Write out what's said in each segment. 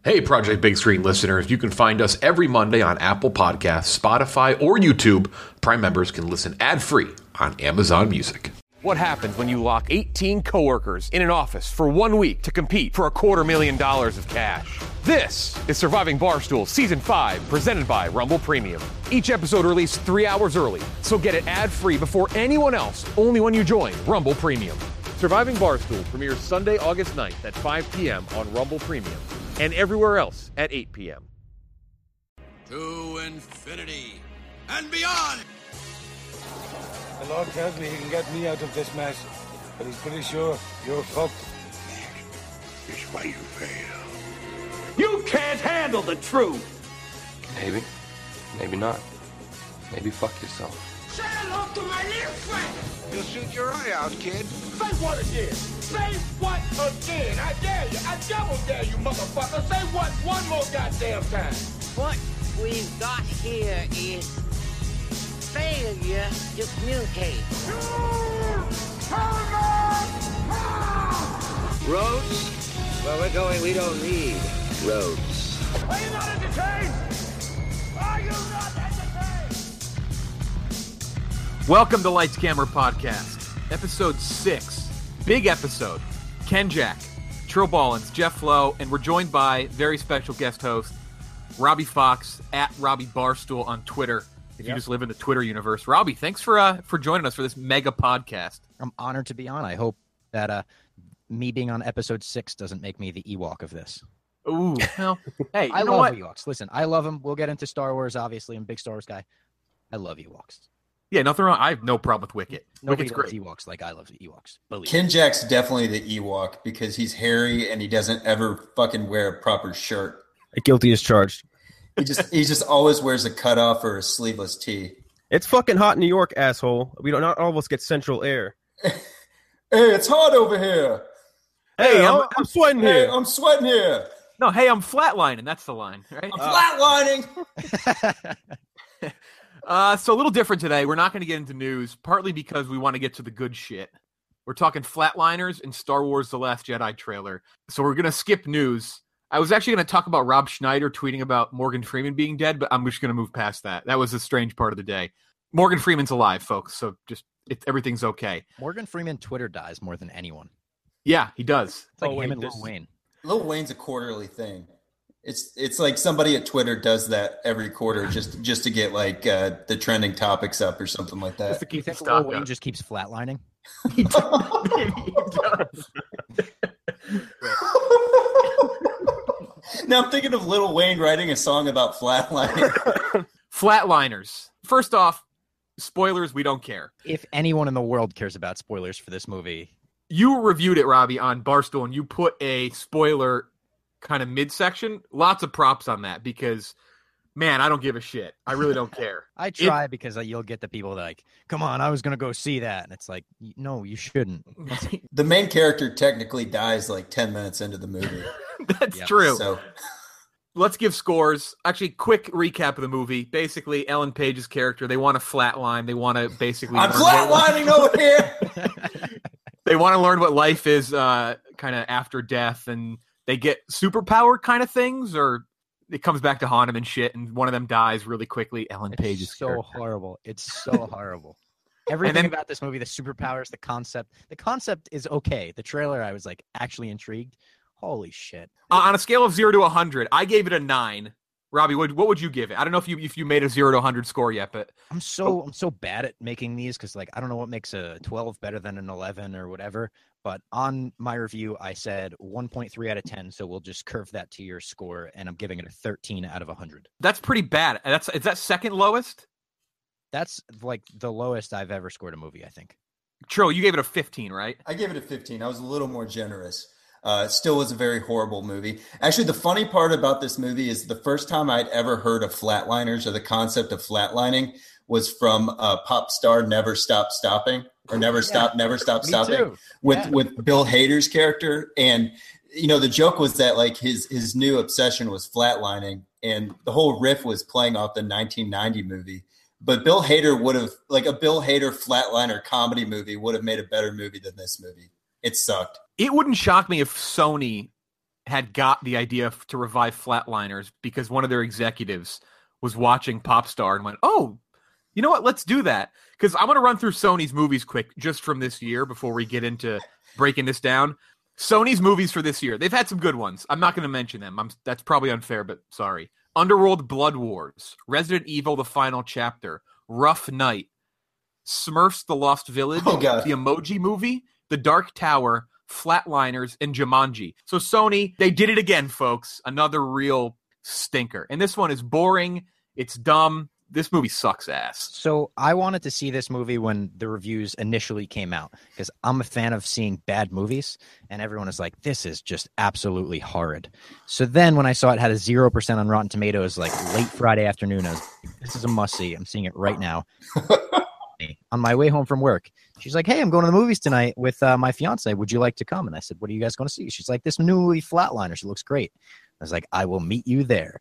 Hey, Project Big Screen listeners, you can find us every Monday on Apple Podcasts, Spotify, or YouTube. Prime members can listen ad-free on Amazon Music. What happens when you lock 18 coworkers in an office for 1 week to compete for $250,000 of cash? This is Surviving Barstool Season 5, presented by Rumble Premium. Each episode released 3 hours early, so get it ad-free before anyone else, only when you join Rumble Premium. Surviving Barstool premieres Sunday, August 9th at 5 p.m. on Rumble Premium and everywhere else at 8 p.m. To infinity and beyond! The Lord tells me he can get me out of this mess, but he's pretty sure you're fucked. It's why you fail. You can't handle the truth! Maybe. Maybe not. Maybe fuck yourself. Say hello to my little friend! You'll shoot your eye out, kid. Say what again? Say what again? I dare you. I double dare you, motherfucker. Say what one more goddamn time. What we've got here is failure to communicate. Roads? Where we're going, we don't need roads. Are you not entertained? Are you not entertained? Welcome to Lights Camera Podcast, episode 6. Big episode. Ken Jack, Trill Ballins, Jeff Flo, and we're joined by very special guest host, Robbie Fox, at Robbie Barstool on Twitter, if you just live in the Twitter universe. Robbie, thanks for joining us for this mega podcast. I'm honored to be on. I hope that me being on episode 6 doesn't make me the Ewok of this. Ooh, well, hey, I love Ewoks. Listen, I love them. We'll get into Star Wars, obviously. I'm a big Star Wars guy. I love Ewoks. Yeah, nothing wrong. I have no problem with Wicket. Nobody Wicket's loves great. Ewoks like I love the Ewoks. Believe Ken Jack's definitely the Ewok because he's hairy and he doesn't ever fucking wear a proper shirt. Guilty as charged. He just always wears a cutoff or a sleeveless tee. It's fucking hot in New York, asshole. Not all of us get central air. Hey, it's hot over here. Hey, I'm sweating Hey, here. I'm sweating here. No, hey, I'm flatlining. That's the line, right? I'm flatlining. So a little different today. We're not going to get into news, partly because we want to get to the good shit. We're talking Flatliners and Star Wars The Last Jedi trailer. So we're going to skip news. I was actually going to talk about Rob Schneider tweeting about Morgan Freeman being dead, but I'm just going to move past that. That was a strange part of the day. Morgan Freeman's alive, folks, so everything's okay. Morgan Freeman Twitter dies more than anyone. Yeah, he does. It's like him and Lil Wayne. Lil Wayne's a quarterly thing. It's like somebody at Twitter does that every quarter just to get like the trending topics up or something like that. Just to keep You think the Lil stock Wayne up. just keeps flatlining? He does. Now I'm thinking of Lil Wayne writing a song about flatlining. Flatliners. First off, spoilers, we don't care. If anyone in the world cares about spoilers for this movie. You reviewed it, Robbie, on Barstool, and you put a spoiler kind of midsection. Lots of props on that because, man, I don't give a shit. I really don't care. I try because you'll get the people that like, come on, I was going to go see that. And it's like, no, you shouldn't. The main character technically dies like 10 minutes into the movie. That's true. So Let's give scores. Actually, quick recap of the movie. Basically, Ellen Page's character, they want to flatline. They want to basically... I'm flatlining over here! They want to learn what life is kind of after death, and they get superpower kind of things, or it comes back to haunt them and shit, and one of them dies really quickly. Ellen Page's It's so character. horrible. It's so horrible. Everything about this movie, the superpowers, the concept is okay. The trailer, I was like actually intrigued. Holy shit. On a scale of 0 to 100, I gave it a 9. Robbie, what would you give it? I don't know if you made a 0 to 100 score yet, but I'm so bad at making these because like I don't know what makes a 12 better than an 11 or whatever. But on my review, I said 1.3 out of 10. So we'll just curve that to your score, and I'm giving it a 13 out of 100. that's pretty bad. Is that second lowest? That's like the lowest I've ever scored a movie, I think. Trill, you gave it a 15, right? I gave it a 15. I was a little more generous. It still was a very horrible movie. Actually, the funny part about this movie is the first time I'd ever heard of flatliners or the concept of flatlining was from Pop Star Never Stop Stopping or Never Stop Stopping with Bill Hader's character. And, you know, the joke was that like his new obsession was flatlining, and the whole riff was playing off the 1990 movie. But Bill Hader would have, like a Bill Hader flatliner comedy movie would have made a better movie than this movie. It sucked. It wouldn't shock me if Sony had got the idea to revive Flatliners because one of their executives was watching Popstar and went, oh, you know what? Let's do that. Because I'm going to run through Sony's movies quick just from this year before we get into breaking this down. Sony's movies for this year. They've had some good ones. I'm not going to mention them. That's probably unfair, but sorry. Underworld Blood Wars, Resident Evil The Final Chapter, Rough Night, Smurfs The Lost Village, the Emoji Movie, The Dark Tower, Flatliners, and Jumanji. So Sony, they did it again, folks. Another real stinker. And this one is boring. It's dumb. This movie sucks ass. So I wanted to see this movie when the reviews initially came out because I'm a fan of seeing bad movies, and everyone is like, this is just absolutely horrid. So then when I saw it had a 0% on Rotten Tomatoes, like late Friday afternoon, I was like, this is a must-see. I'm seeing it right now. On my way home from work, she's like, hey, I'm going to the movies tonight with my fiance. Would you like to come? And I said, what are you guys going to see? She's like, this new movie Flatliners. It looks great. I was like, I will meet you there.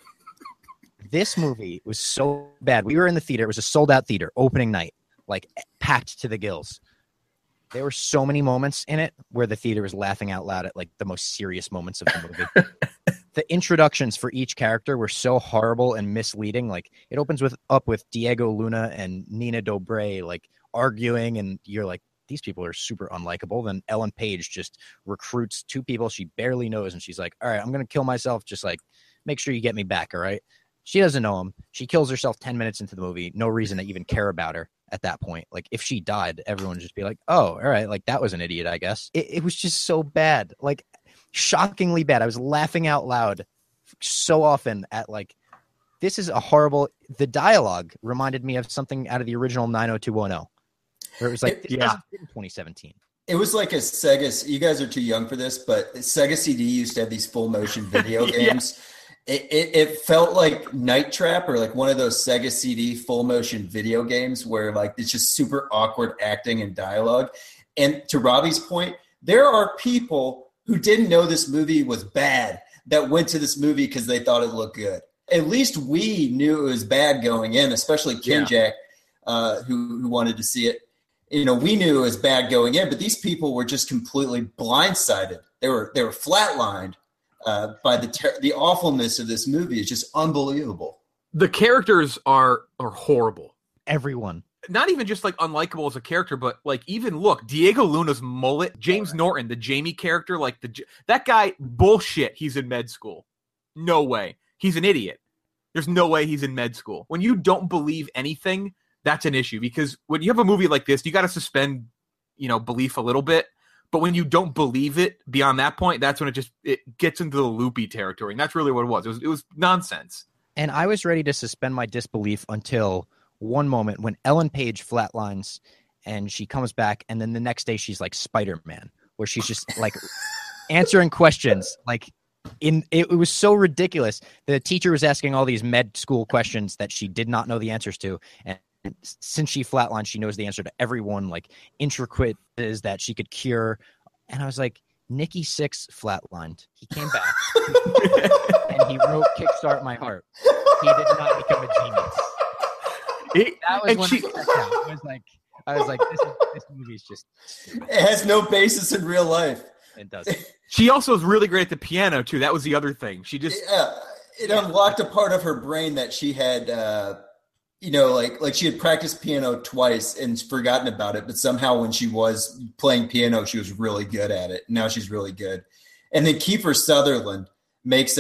This movie was so bad. We were in the theater. It was a sold-out theater, opening night, like packed to the gills. There were so many moments in it where the theater was laughing out loud at like the most serious moments of the movie. The introductions for each character were so horrible and misleading. Like it opens up with Diego Luna and Nina Dobrev like arguing, and you're like, these people are super unlikable. Then Ellen Page just recruits two people she barely knows, and she's like, all right, I'm going to kill myself. Just like, make sure you get me back, all right? She doesn't know him. She kills herself 10 minutes into the movie. No reason to even care about her at that point. Like, if she died, everyone would just be like, oh, all right, like, that was an idiot, I guess. It was just so bad. Like, shockingly bad. I was laughing out loud so often at, like, this is a horrible... The dialogue reminded me of something out of the original 90210. Where it was like, this wasn't in 2017. It was like a Sega... You guys are too young for this, but Sega CD used to have these full-motion video games. Yeah. It felt like Night Trap or like one of those Sega CD full motion video games where like it's just super awkward acting and dialogue. And to Robbie's point, there are people who didn't know this movie was bad that went to this movie because they thought it looked good. At least we knew it was bad going in, especially Kinjack, who wanted to see it. You know, we knew it was bad going in, but these people were just completely blindsided. They were flatlined. By the awfulness of this movie is just unbelievable. The characters are horrible. Everyone. Not even just like unlikable as a character, but like even look, Diego Luna's mullet, James Norton, the Jamie character, like that guy, bullshit. He's in med school. No way. He's an idiot. There's no way he's in med school. When you don't believe anything, that's an issue because when you have a movie like this, you got to suspend, belief a little bit. But when you don't believe it beyond that point, that's when it gets into the loopy territory. And that's really what it was. It was nonsense. And I was ready to suspend my disbelief until one moment when Ellen Page flatlines and she comes back. And then the next day she's like Spider-Man, where she's just like answering questions. Like it was so ridiculous. The teacher was asking all these med school questions that she did not know the answers to. And since she flatlined, she knows the answer to every one, like intricate is that she could cure. And I was like, Nikki Sixx flatlined. He came back and he wrote Kickstart My Heart. He did not become a genius. That was when I was like, this movie is just stupid. It has no basis in real life. It doesn't. She also is really great at the piano too. That was the other thing. She just it unlocked a part of her brain that she had like she had practiced piano twice and forgotten about it, but somehow when she was playing piano, she was really good at it. Now she's really good. And then Kiefer Sutherland makes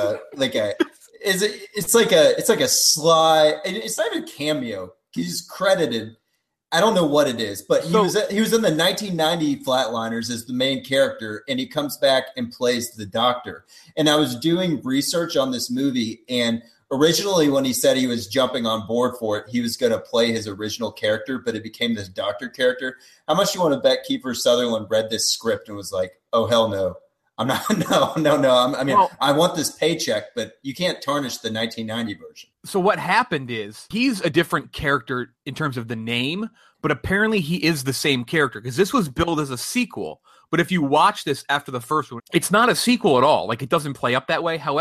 it's like a sly, it's not even a cameo. He's credited. I don't know what it is, but he was in the 1990 Flatliners as the main character, and he comes back and plays the doctor. And I was doing research on this movie, and originally when he said he was jumping on board for it, he was going to play his original character, but it became this doctor character. How much do you want to bet Kiefer Sutherland read this script and was like, oh, hell no. I'm not, no. I want this paycheck, but you can't tarnish the 1990 version. So what happened is he's a different character in terms of the name, but apparently he is the same character because this was billed as a sequel. But if you watch this after the first one, it's not a sequel at all. Like it doesn't play up that way. However,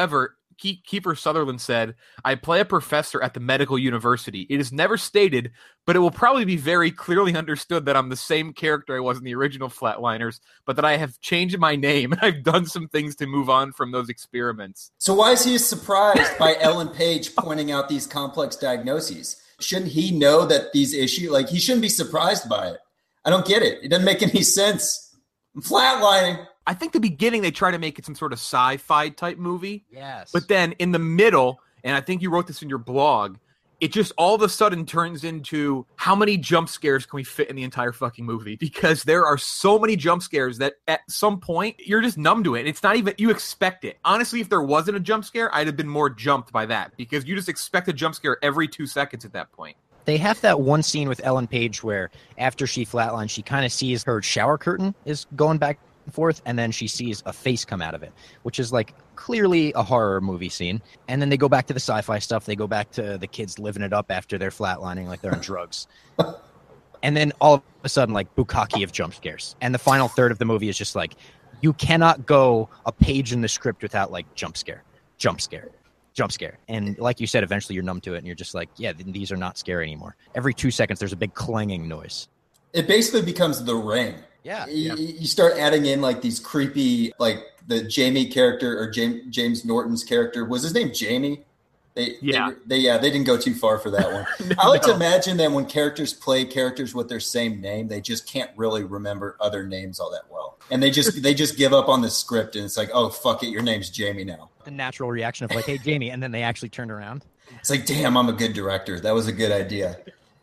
Kiefer Sutherland said, "I play a professor at the medical university. It is never stated, but it will probably be very clearly understood that I'm the same character I was in the original Flatliners, but that I have changed my name and I've done some things to move on from those experiments." So why is he surprised by Ellen Page pointing out these complex diagnoses? Shouldn't he know that these issues, like, he shouldn't be surprised by it? I don't get it. It doesn't make any sense. I'm flatlining. I think the beginning they try to make it some sort of sci-fi type movie. Yes. But then in the middle, and I think you wrote this in your blog, it just all of a sudden turns into how many jump scares can we fit in the entire fucking movie? Because there are so many jump scares that at some point you're just numb to it. It's not even, you expect it. Honestly, if there wasn't a jump scare, I'd have been more jumped by that because you just expect a jump scare every 2 seconds at that point. They have that one scene with Ellen Page where after she flatlines, she kind of sees her shower curtain is going back and forth, and then she sees a face come out of it, which is like clearly a horror movie scene. And then they go back to the sci-fi stuff. They go back to the kids living it up after they're flatlining like they're on drugs. And then all of a sudden, like, bukkake of jump scares. And the final third of the movie is just like, you cannot go a page in the script without like jump scare, jump scare, jump scare. And like you said, eventually you're numb to it and you're just like, yeah, these are not scary anymore. Every 2 seconds, there's a big clanging noise. It basically becomes The Ring. Yeah. You start adding in like these creepy, like the Jamie character or James Norton's character. Was his name Jamie? They didn't go too far for that one. I like to imagine that when characters play characters with their same name, they just can't really remember other names all that well. And they just give up on the script and it's like, oh, fuck it, your name's Jamie now. The natural reaction of like, hey, Jamie, and then they actually turned around. It's like, damn, I'm a good director. That was a good idea.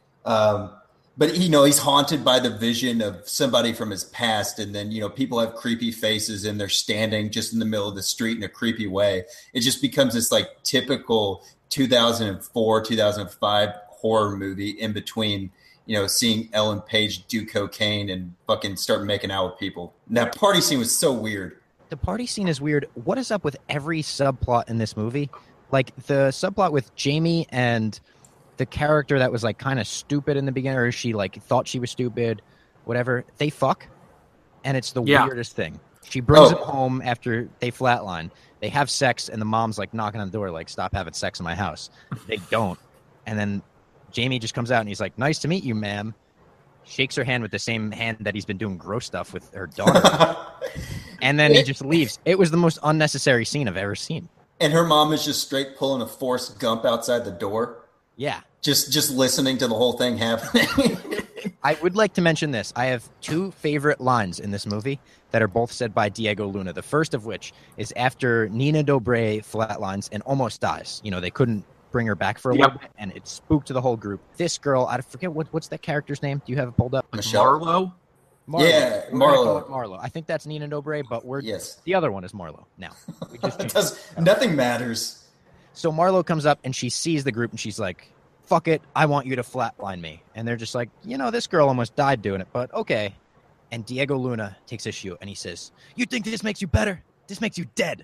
But, he's haunted by the vision of somebody from his past. And then, people have creepy faces and they're standing just in the middle of the street in a creepy way. It just becomes this like typical 2004, 2005 horror movie in between, seeing Ellen Page do cocaine and fucking start making out with people. And that party scene was so weird. The party scene is weird. What is up with every subplot in this movie? Like the subplot with Jamie and the character that was like kind of stupid in the beginning, or she like thought she was stupid, whatever. They fuck, and it's the weirdest thing. She brings him home after they flatline. They have sex, and the mom's like knocking on the door, like, "Stop having sex in my house." They don't, and then Jamie just comes out and he's like, "Nice to meet you, ma'am." Shakes her hand with the same hand that he's been doing gross stuff with her daughter, and then he just leaves. It was the most unnecessary scene I've ever seen. And her mom is just straight pulling a Forrest Gump outside the door. Yeah. Just listening to the whole thing happening. I would like to mention this. I have 2 favorite lines in this movie that are both said by Diego Luna. The first of which is after Nina Dobrev flatlines and almost dies. They couldn't bring her back for a little bit, and it spooked the whole group. This girl, I forget what's that character's name. Do you have it pulled up? Marlo? Yeah, Marlo. Marlo. I think that's Nina Dobrev, but the other one is Marlo. Now, we just nothing matters. So Marlo comes up and she sees the group and she's like, "Fuck it, I want you to flatline me." And they're just like, this girl almost died doing it, but okay. And Diego Luna takes issue and he says, "You think this makes you better? This makes you dead."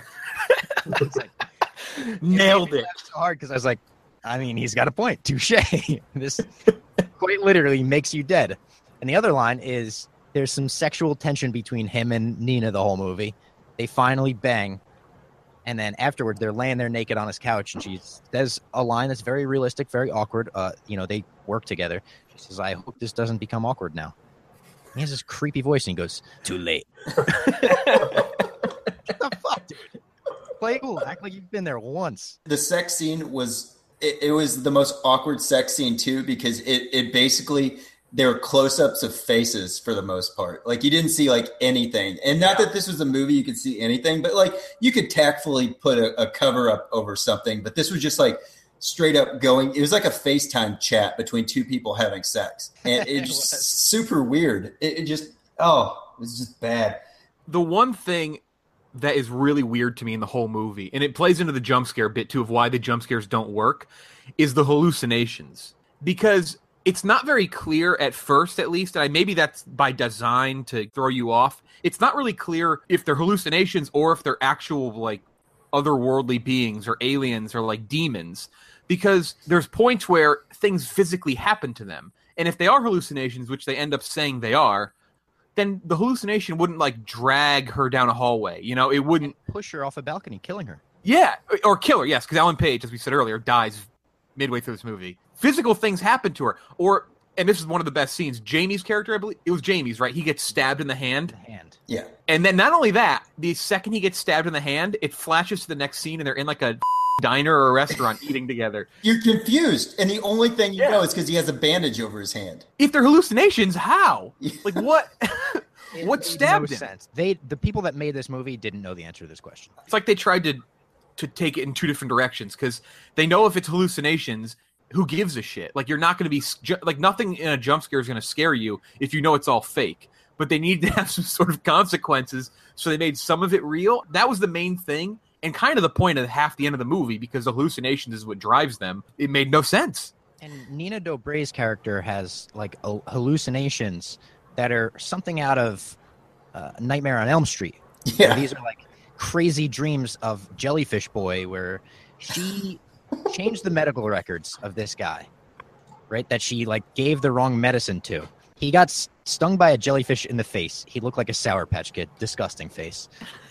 Nailed it. So hard because I was like, he's got a point. Touche. This quite literally makes you dead. And the other line is there's some sexual tension between him and Nina the whole movie. They finally bang. And then afterward, they're laying there naked on his couch, and she says a line that's very realistic, very awkward. They work together. She says, "I hope this doesn't become awkward now." He has this creepy voice, and he goes, "Too late." What the fuck, dude? Play cool. Act like you've been there once. The sex scene was the most awkward sex scene, too, because it basically... There were close-ups of faces for the most part. Like, you didn't see, like, anything. And not that this was a movie you could see anything, but, like, you could tactfully put a cover-up over something. But this was just, like, straight up going. It was like a FaceTime chat between 2 people having sex. And it just super weird. It was just bad. The one thing that is really weird to me in the whole movie, and it plays into the jump scare bit, too, of why the jump scares don't work, is the hallucinations. Because... it's not very clear at first, at least, and maybe that's by design to throw you off. It's not really clear if they're hallucinations or if they're actual, like, otherworldly beings or aliens or, like, demons. Because there's points where things physically happen to them. And if they are hallucinations, which they end up saying they are, then the hallucination wouldn't, like, drag her down a hallway. It wouldn't... push her off a balcony, killing her. Yeah, or kill her, yes, because Ellen Page, as we said earlier, dies midway through this movie. Physical things happen to her. And this is one of the best scenes, Jamie's character, I believe, it was Jamie's, right? He gets stabbed in the hand. Yeah. And then not only that, the second he gets stabbed in the hand, it flashes to the next scene, and they're in like a diner or a restaurant eating together. You're confused, and the only thing you know is because he has a bandage over his hand. If they're hallucinations, how? Like, what? What stabbed him? Sense. The people that made this movie didn't know the answer to this question. It's like they tried to take it in two different directions, because they know if it's hallucinations, who gives a shit? Like, you're not going to be like, nothing in a jump scare is going to scare you if you know it's all fake. But they need to have some sort of consequences, so they made some of it real. That was the main thing, and kind of the point of half the end of the movie, because the hallucinations is what drives them. It made no sense. And Nina Dobre's character has like hallucinations that are something out of Nightmare on Elm Street. Yeah, these are like crazy dreams of Jellyfish Boy, where she changed the medical records of this guy, right? That she like gave the wrong medicine to. He got stung by a jellyfish in the face. He looked like a Sour Patch Kid. Disgusting face.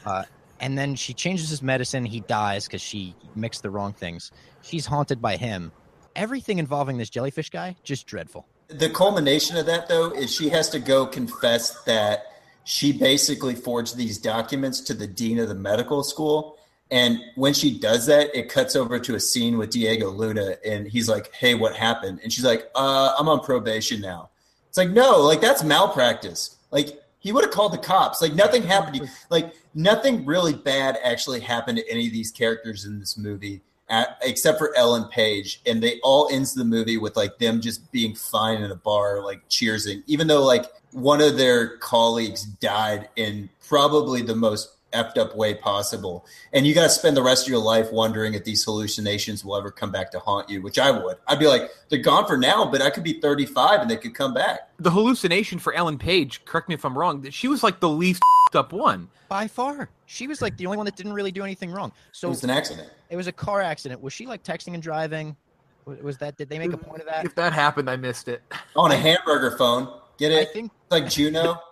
And then she changes his medicine. He dies because she mixed the wrong things. She's haunted by him. Everything involving this jellyfish guy, just dreadful. The culmination of that, though, is she has to go confess that she basically forged these documents to the dean of the medical school. And when she does that, it cuts over to a scene with Diego Luna, and he's like, hey, what happened? And she's like, I'm on probation now. It's like, no, like, that's malpractice. Like, he would have called the cops. Like, nothing happened. Like, nothing really bad actually happened to any of these characters in this movie, except for Ellen Page. And they all ends the movie with, like, them just being fine in a bar, like, cheersing. Even though, like, one of their colleagues died in probably the most effed up way possible. And you got to spend the rest of your life wondering if these hallucinations will ever come back to haunt you, which I would. I'd be like, they're gone for now, but I could be 35 and they could come back. The hallucination for Ellen Page, correct me if I'm wrong, she was like the least up one. By far. She was like the only one that didn't really do anything wrong. So it was an accident. It was a car accident. Was she like texting and driving? Was that, did they make a point of that? If that happened, I missed it. On a hamburger phone. Get it? I think like Juno.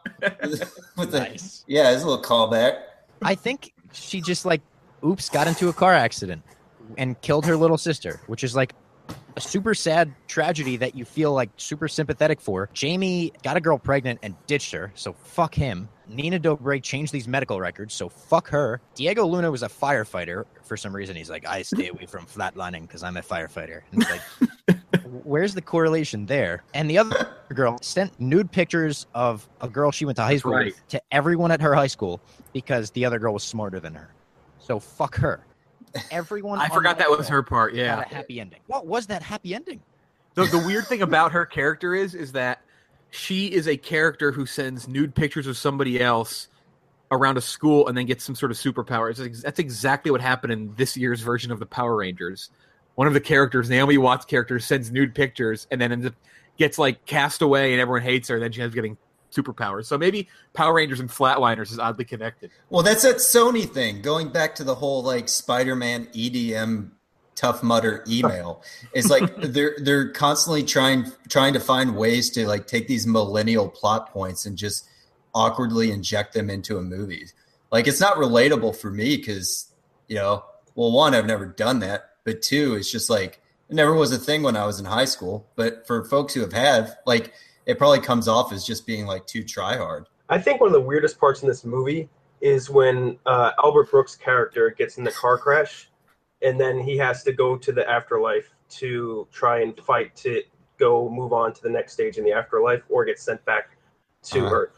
With nice. Yeah, it's a little callback. I think she just like, oops, got into a car accident and killed her little sister, which is like a super sad tragedy that you feel like super sympathetic for. Jamie got a girl pregnant and ditched her, so fuck him. Nina Dobre changed these medical records, so fuck her. Diego Luna was a firefighter. For some reason, he's like, I stay away from flatlining because I'm a firefighter. And it's like, where's the correlation there? And the other girl sent nude pictures of a girl she went to high school with to everyone at her high school because the other girl was smarter than her. So fuck her. Everyone. I forgot that was her part. Yeah. Got a happy ending. What was that happy ending? The weird thing about her character is that she is a character who sends nude pictures of somebody else around a school and then gets some sort of superpower. That's exactly what happened in this year's version of the Power Rangers. One of the characters, Naomi Watts' character, sends nude pictures and then gets like cast away and everyone hates her. And then she ends up getting superpowers. So maybe Power Rangers and Flatliners is oddly connected. Well, that's that Sony thing. Going back to the whole like Spider-Man EDM Tough Mudder email. It's like they're constantly trying to find ways to like take these millennial plot points and just awkwardly inject them into a movie. Like, it's not relatable for me because, you know, well, one, I've never done that, but two, it's just like it never was a thing when I was in high school. But for folks who have, like, it probably comes off as just being like too try hard. I think one of the weirdest parts in this movie is when Albert Brooks' character gets in the car crash and then he has to go to the afterlife to try and fight to go move on to the next stage in the afterlife or get sent back to Earth.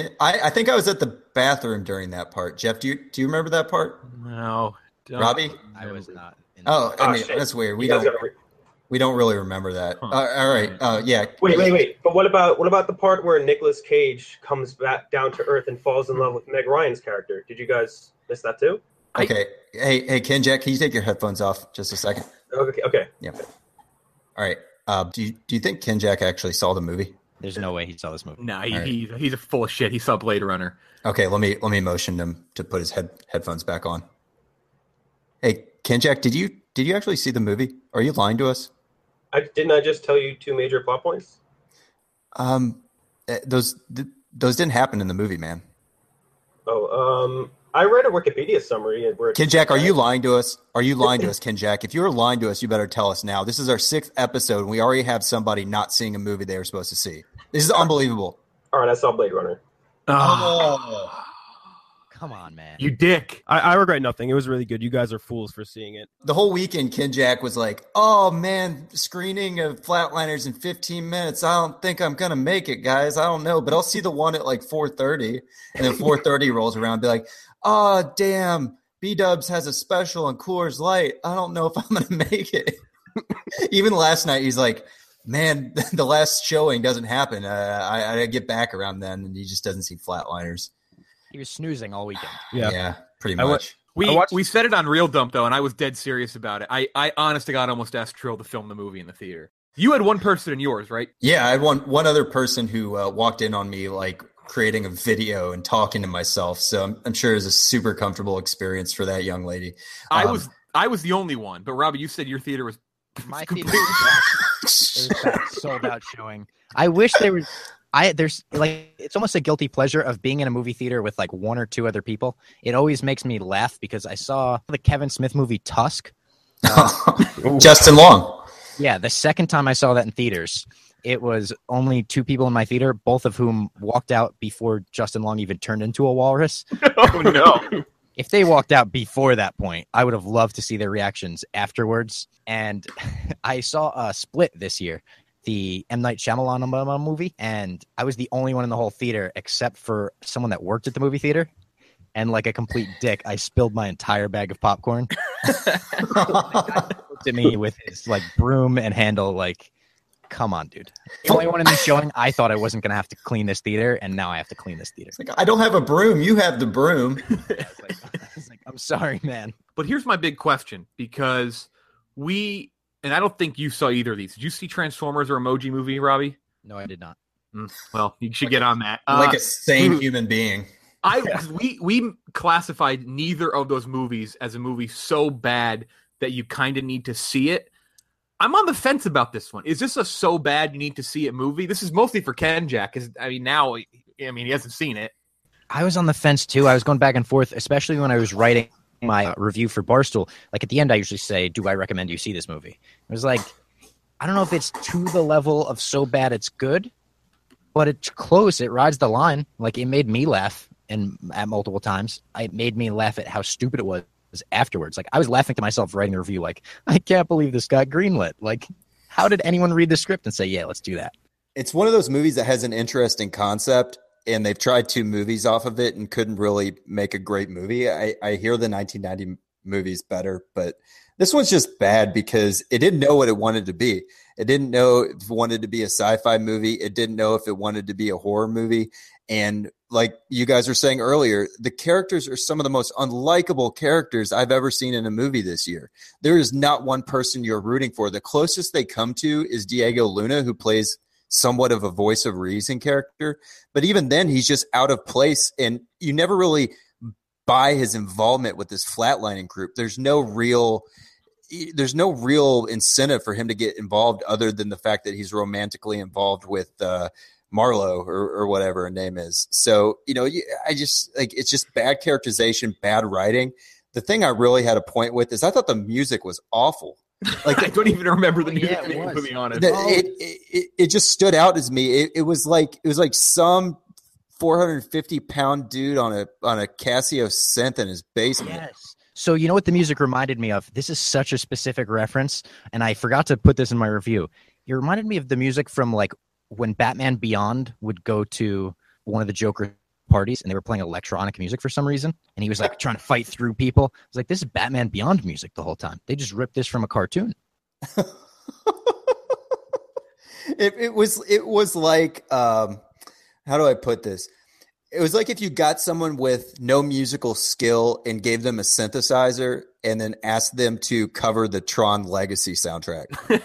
I think I was at the bathroom during that part. Jeff, do you remember that part? No. Robbie? I was not. I mean, that's weird. We don't really remember that. Huh. All right. Yeah. Wait. But what about the part where Nicolas Cage comes back down to Earth and falls in love with Meg Ryan's character? Did you guys miss that too? Okay. Hey, Ken Jack, can you take your headphones off just a second? Okay. Yeah. All right. Do you think Ken Jack actually saw the movie? There's no way he saw this movie. Nah, he's a full of shit. He saw Blade Runner. Okay, let me motion him to put his headphones back on. Hey, Ken Jack, did you actually see the movie? Are you lying to us? Didn't I just tell you two major plot points? Those didn't happen in the movie, man. I read a Wikipedia summary where Kinjack, are you lying to us? Are you lying to us, Kinjack? If you're lying to us, you better tell us now. This is our 6th episode, and we already have somebody not seeing a movie they were supposed to see. This is unbelievable. All right, I saw Blade Runner. Oh. Come on, man. You dick. I regret nothing. It was really good. You guys are fools for seeing it. The whole weekend, Kinjack was like, oh, man, screening of Flatliners in 15 minutes. I don't think I'm going to make it, guys. I don't know, but I'll see the one at like 4:30. And then 4:30 rolls around and be like, oh, damn, B-Dubs has a special on Coors Light. I don't know if I'm going to make it. Even last night, he's like, man, the last showing doesn't happen. I get back around then, and he just doesn't see Flatliners. He was snoozing all weekend. Yeah, pretty much. We said it on Real Dump, though, and I was dead serious about it. I honest to God almost asked Trill to film the movie in the theater. You had one person in yours, right? Yeah, I had one other person who walked in on me, like, creating a video and talking to myself. So I'm sure it was a super comfortable experience for that young lady. I was the only one, but Robbie, you said your theater was my theater was that sold out showing. I wish there was. There's like, it's almost a guilty pleasure of being in a movie theater with like 1 or 2 other people. It always makes me laugh because I saw the Kevin Smith movie Tusk. Justin Long. Yeah, the second time I saw that in theaters, it was only 2 people in my theater, both of whom walked out before Justin Long even turned into a walrus. Oh no. If they walked out before that point, I would have loved to see their reactions afterwards. And I saw Split this year, the M. Night Shyamalan movie, and I was the only one in the whole theater except for someone that worked at the movie theater. And like a complete dick, I spilled my entire bag of popcorn. Looked at me with his like broom and handle, like, come on, dude. The only one in this showing, I thought I wasn't going to have to clean this theater, and now I have to clean this theater. Like, I don't have a broom. You have the broom. I was like, I'm sorry, man. But here's my big question, because and I don't think you saw either of these. Did you see Transformers or Emoji Movie, Robbie? No, I did not. Well, you should get on that. Like a sane human being. We classified neither of those movies as a movie so bad that you kind of need to see it. I'm on the fence about this one. Is this a so bad you need to see it movie? This is mostly for Kenjack, because now he hasn't seen it. I was on the fence too. I was going back and forth, especially when I was writing my review for Barstool. Like at the end, I usually say, "Do I recommend you see this movie?" It was like, I don't know if it's to the level of so bad it's good, but it's close. It rides the line. Like, it made me laugh at multiple times. It made me laugh at how stupid it was afterwards. Like, I was laughing to myself writing the review. Like, I can't believe this got greenlit. Like, how did anyone read the script and say, yeah, let's do that? It's one of those movies that has an interesting concept, and they've tried 2 movies off of it and couldn't really make a great movie. I hear the 1990 movie's better, but this one's just bad because it didn't know what it wanted to be. It didn't know if it wanted to be a sci-fi movie. It didn't know if it wanted to be a horror movie. And like you guys were saying earlier, the characters are some of the most unlikable characters I've ever seen in a movie this year. There is not one person you're rooting for. The closest they come to is Diego Luna, who plays somewhat of a voice of reason character. But even then, he's just out of place, and you never really buy his involvement with this flatlining group. There's no real incentive for him to get involved other than the fact that he's romantically involved with Marlo or whatever her name is. So, I just like, it's just bad characterization, bad writing. The thing I really had a point with is I thought the music was awful. Like, I don't even remember the music, to be honest. It just stood out as me. It was like some 450-pound dude on a Casio synth in his basement. Yes. So you know what the music reminded me of? This is such a specific reference, and I forgot to put this in my review. It reminded me of the music from like when Batman Beyond would go to one of the Joker parties and they were playing electronic music for some reason, and he was like trying to fight through people. I was like, this is Batman Beyond music the whole time. They just ripped this from a cartoon. It was like, how do I put this? It was like if you got someone with no musical skill and gave them a synthesizer and then asked them to cover the Tron Legacy soundtrack.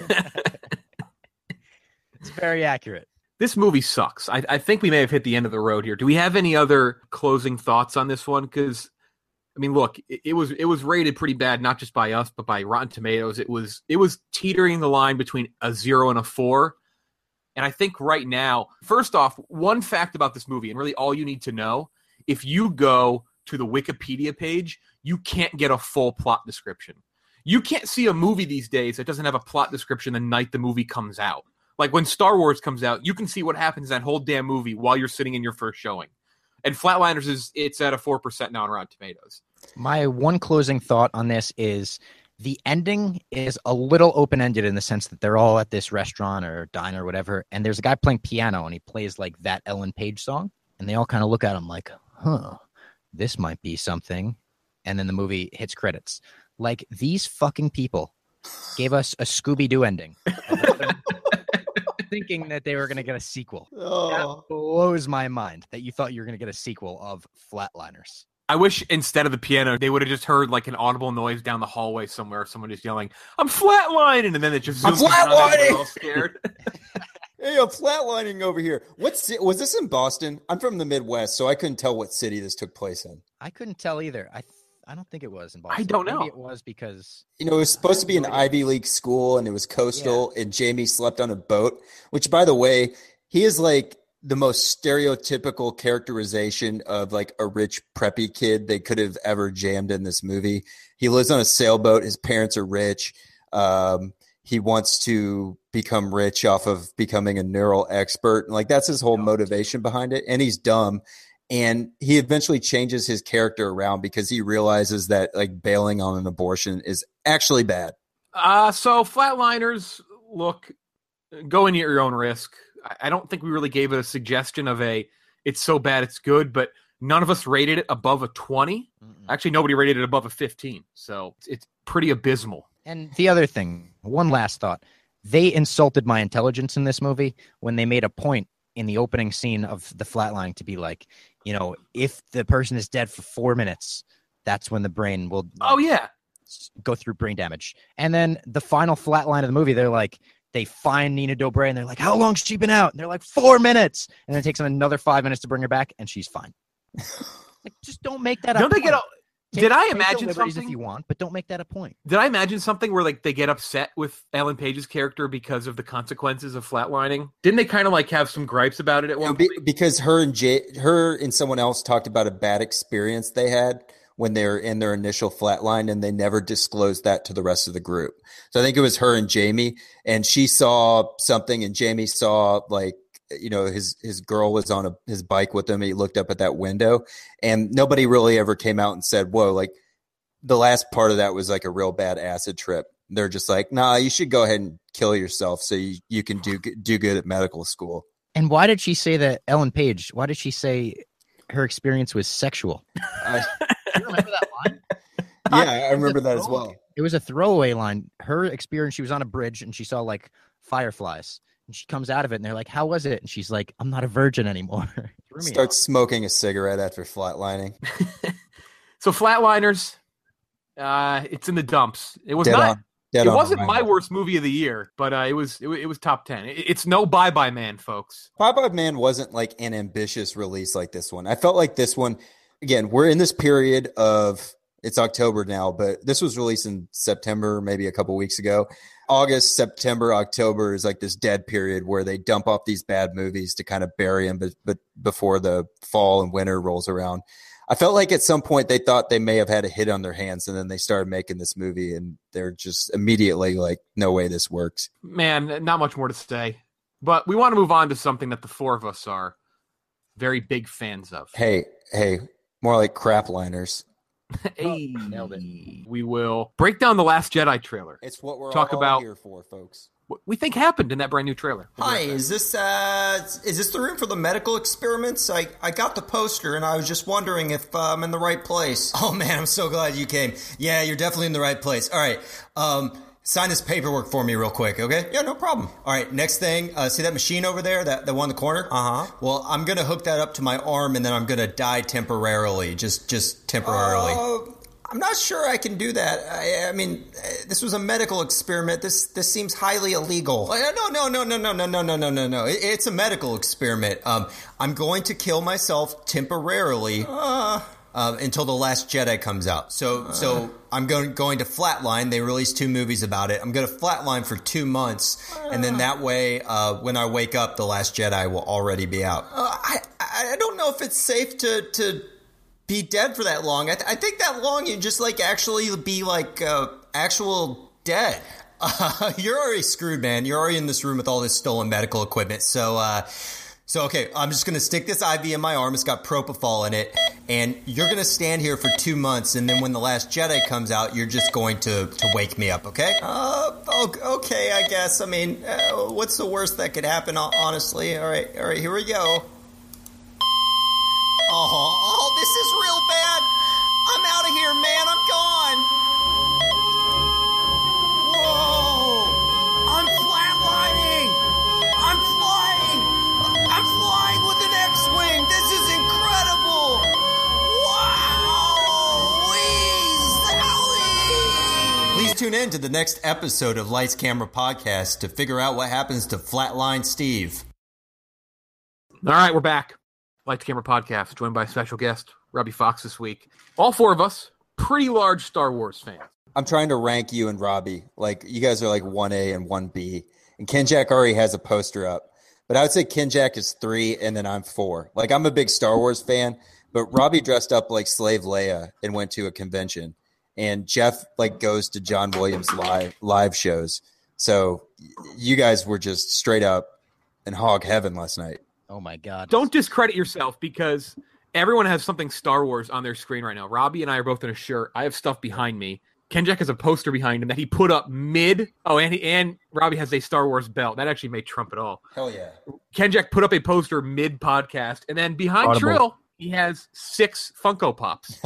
It's very accurate. This movie sucks. I think we may have hit the end of the road here. Do we have any other closing thoughts on this one? Because, I mean, look, it was rated pretty bad, not just by us, but by Rotten Tomatoes. It was teetering the line between a 0 and a 4. And I think right now, first off, one fact about this movie, and really all you need to know, if you go to the Wikipedia page, you can't get a full plot description. You can't see a movie these days that doesn't have a plot description the night the movie comes out. Like when Star Wars comes out, you can see what happens in that whole damn movie while you're sitting in your first showing. And Flatliners it's at a 4% now on Rotten Tomatoes. My one closing thought on this is the ending is a little open-ended in the sense that they're all at this restaurant or diner or whatever, and there's a guy playing piano, and he plays like that Ellen Page song, and they all kind of look at him like, this might be something. And then the movie hits credits. Like, these fucking people gave us a Scooby-Doo ending. Thinking that they were going to get a sequel. That blows my mind that you thought you were going to get a sequel of Flatliners. I wish instead of the piano, they would have just heard like an audible noise down the hallway somewhere. Someone just yelling, "I'm flatlining," and then it just zooms I'm flatlining. all scared. Hey, I'm flatlining over here. Was this in Boston? I'm from the Midwest, so I couldn't tell what city this took place in. I couldn't tell either. I don't think it was in Boston. I don't know. Maybe it was because... You know, it was supposed to be an Ivy League school, and it was coastal, and Jamie slept on a boat, which, by the way, he is like the most stereotypical characterization of like a rich preppy kid they could have ever jammed in this movie. He lives on a sailboat. His parents are rich. He wants to become rich off of becoming a neural expert. And like, that's his whole motivation behind it. And he's dumb. And he eventually changes his character around because he realizes that like bailing on an abortion is actually bad. So Flatliners, look, go in at your own risk. I don't think we really gave it a suggestion of it's so bad it's good, but none of us rated it above a 20. Actually, nobody rated it above a 15. So it's pretty abysmal. And the other thing, one last thought. They insulted my intelligence in this movie when they made a point in the opening scene of the flatlining to be like, you know, if the person is dead for 4 minutes, that's when the brain will go through brain damage. And then the final flatline of the movie, they're like, they find Nina Dobrev and they're like, how long's she been out? And they're like, 4 minutes. And then it takes them another 5 minutes to bring her back, and she's fine. Like, just don't make that Don't they get Did I imagine something something if you want, but don't make that a point? Did I imagine something where like they get upset with Ellen Page's character because of the consequences of flatlining? Didn't they kind of like have some gripes about it at one point? Because her and someone else talked about a bad experience they had when they were in their initial flatline, and they never disclosed that to the rest of the group. So I think it was her and Jamie, and she saw something, and Jamie saw like, you know, his girl was on his bike with him. And he looked up at that window, and nobody really ever came out and said, whoa, like the last part of that was like a real bad acid trip. They're just like, nah, you should go ahead and kill yourself so you can do good at medical school. And why did she say that, Ellen Page? Why did she say her experience was sexual? Do you remember that line? Yeah, I remember that as well. It was a throwaway line. Her experience, she was on a bridge and she saw like fireflies. And she comes out of it and they're like, how was it? And she's like, I'm not a virgin anymore. Starts smoking a cigarette after flatlining. So Flatliners, it's in the dumps. It was It wasn't my worst movie of the year, but it was top 10. It's no Bye Bye Man, folks. Bye Bye Man wasn't like an ambitious release like this one. I felt like this one, again, we're in this period of, it's October now, but this was released in September, maybe a couple weeks ago. August, September, October is like this dead period where they dump off these bad movies to kind of bury them, but before the fall and winter rolls around. I felt like at some point they thought they may have had a hit on their hands, and then they started making this movie, and they're just immediately like, no way this works. Man, not much more to say. But we want to move on to something that the four of us are very big fans of. Hey, more like crapliners. Hey, nailed it. We will break down the Last Jedi trailer. It's what we're talk all about here for, folks. What we think happened in that brand new trailer. Hi, is this the room for the medical experiments? I got the poster and I was just wondering if I'm in the right place. Oh man, I'm so glad you came. Yeah, you're definitely in the right place. All right, sign this paperwork for me real quick, okay? Yeah, no problem. All right, next thing, see that machine over there, that one in the corner? Uh-huh. Well, I'm gonna hook that up to my arm and then I'm gonna die temporarily, just temporarily. I'm not sure I can do that. I mean, this was a medical experiment. This seems highly illegal. No. It's a medical experiment. I'm going to kill myself temporarily until The Last Jedi comes out. So I'm going to flatline. They released 2 movies about it. I'm going to flatline for 2 months, and then that way, when I wake up, The Last Jedi will already be out. I don't know if it's safe to be dead for that long. I think that long you'd just like actually be like actual dead. You're already screwed, man. You're already in this room with all this stolen medical equipment. So okay, I'm just going to stick this IV in my arm. It's got propofol in it. And you're going to stand here for 2 months. And then when The Last Jedi comes out, you're just going to wake me up, okay? Okay, I guess. I mean, what's the worst that could happen, honestly? All right, here we go. Oh, this is real bad. I'm out of here, man. I'm gone. Whoa. I'm flatlining. I'm flying. I'm flying with an X-Wing. This is incredible. Wow. Please tune in to the next episode of Lights Camera Podcast to figure out what happens to Flatline Steve. All right, we're back. Lights Camera Podcast, joined by a special guest, Robbie Fox this week. All four of us, pretty large Star Wars fans. I'm trying to rank you and Robbie. Like, you guys are like 1A and 1B. And Ken Jack already has a poster up. But I would say Ken Jack is 3, and then I'm 4. Like, I'm a big Star Wars fan, but Robbie dressed up like Slave Leia and went to a convention. And Jeff, like, goes to John Williams live shows. So you guys were just straight up in hog heaven last night. Oh, my God. Don't discredit yourself because everyone has something Star Wars on their screen right now. Robbie and I are both in a shirt. I have stuff behind me. Ken Jack has a poster behind him that he put up mid. Oh, and Robbie has a Star Wars belt. That actually made Trump it all. Hell yeah. Ken Jack put up a poster mid-podcast. And then behind Audible. Trill, he has 6 Funko Pops.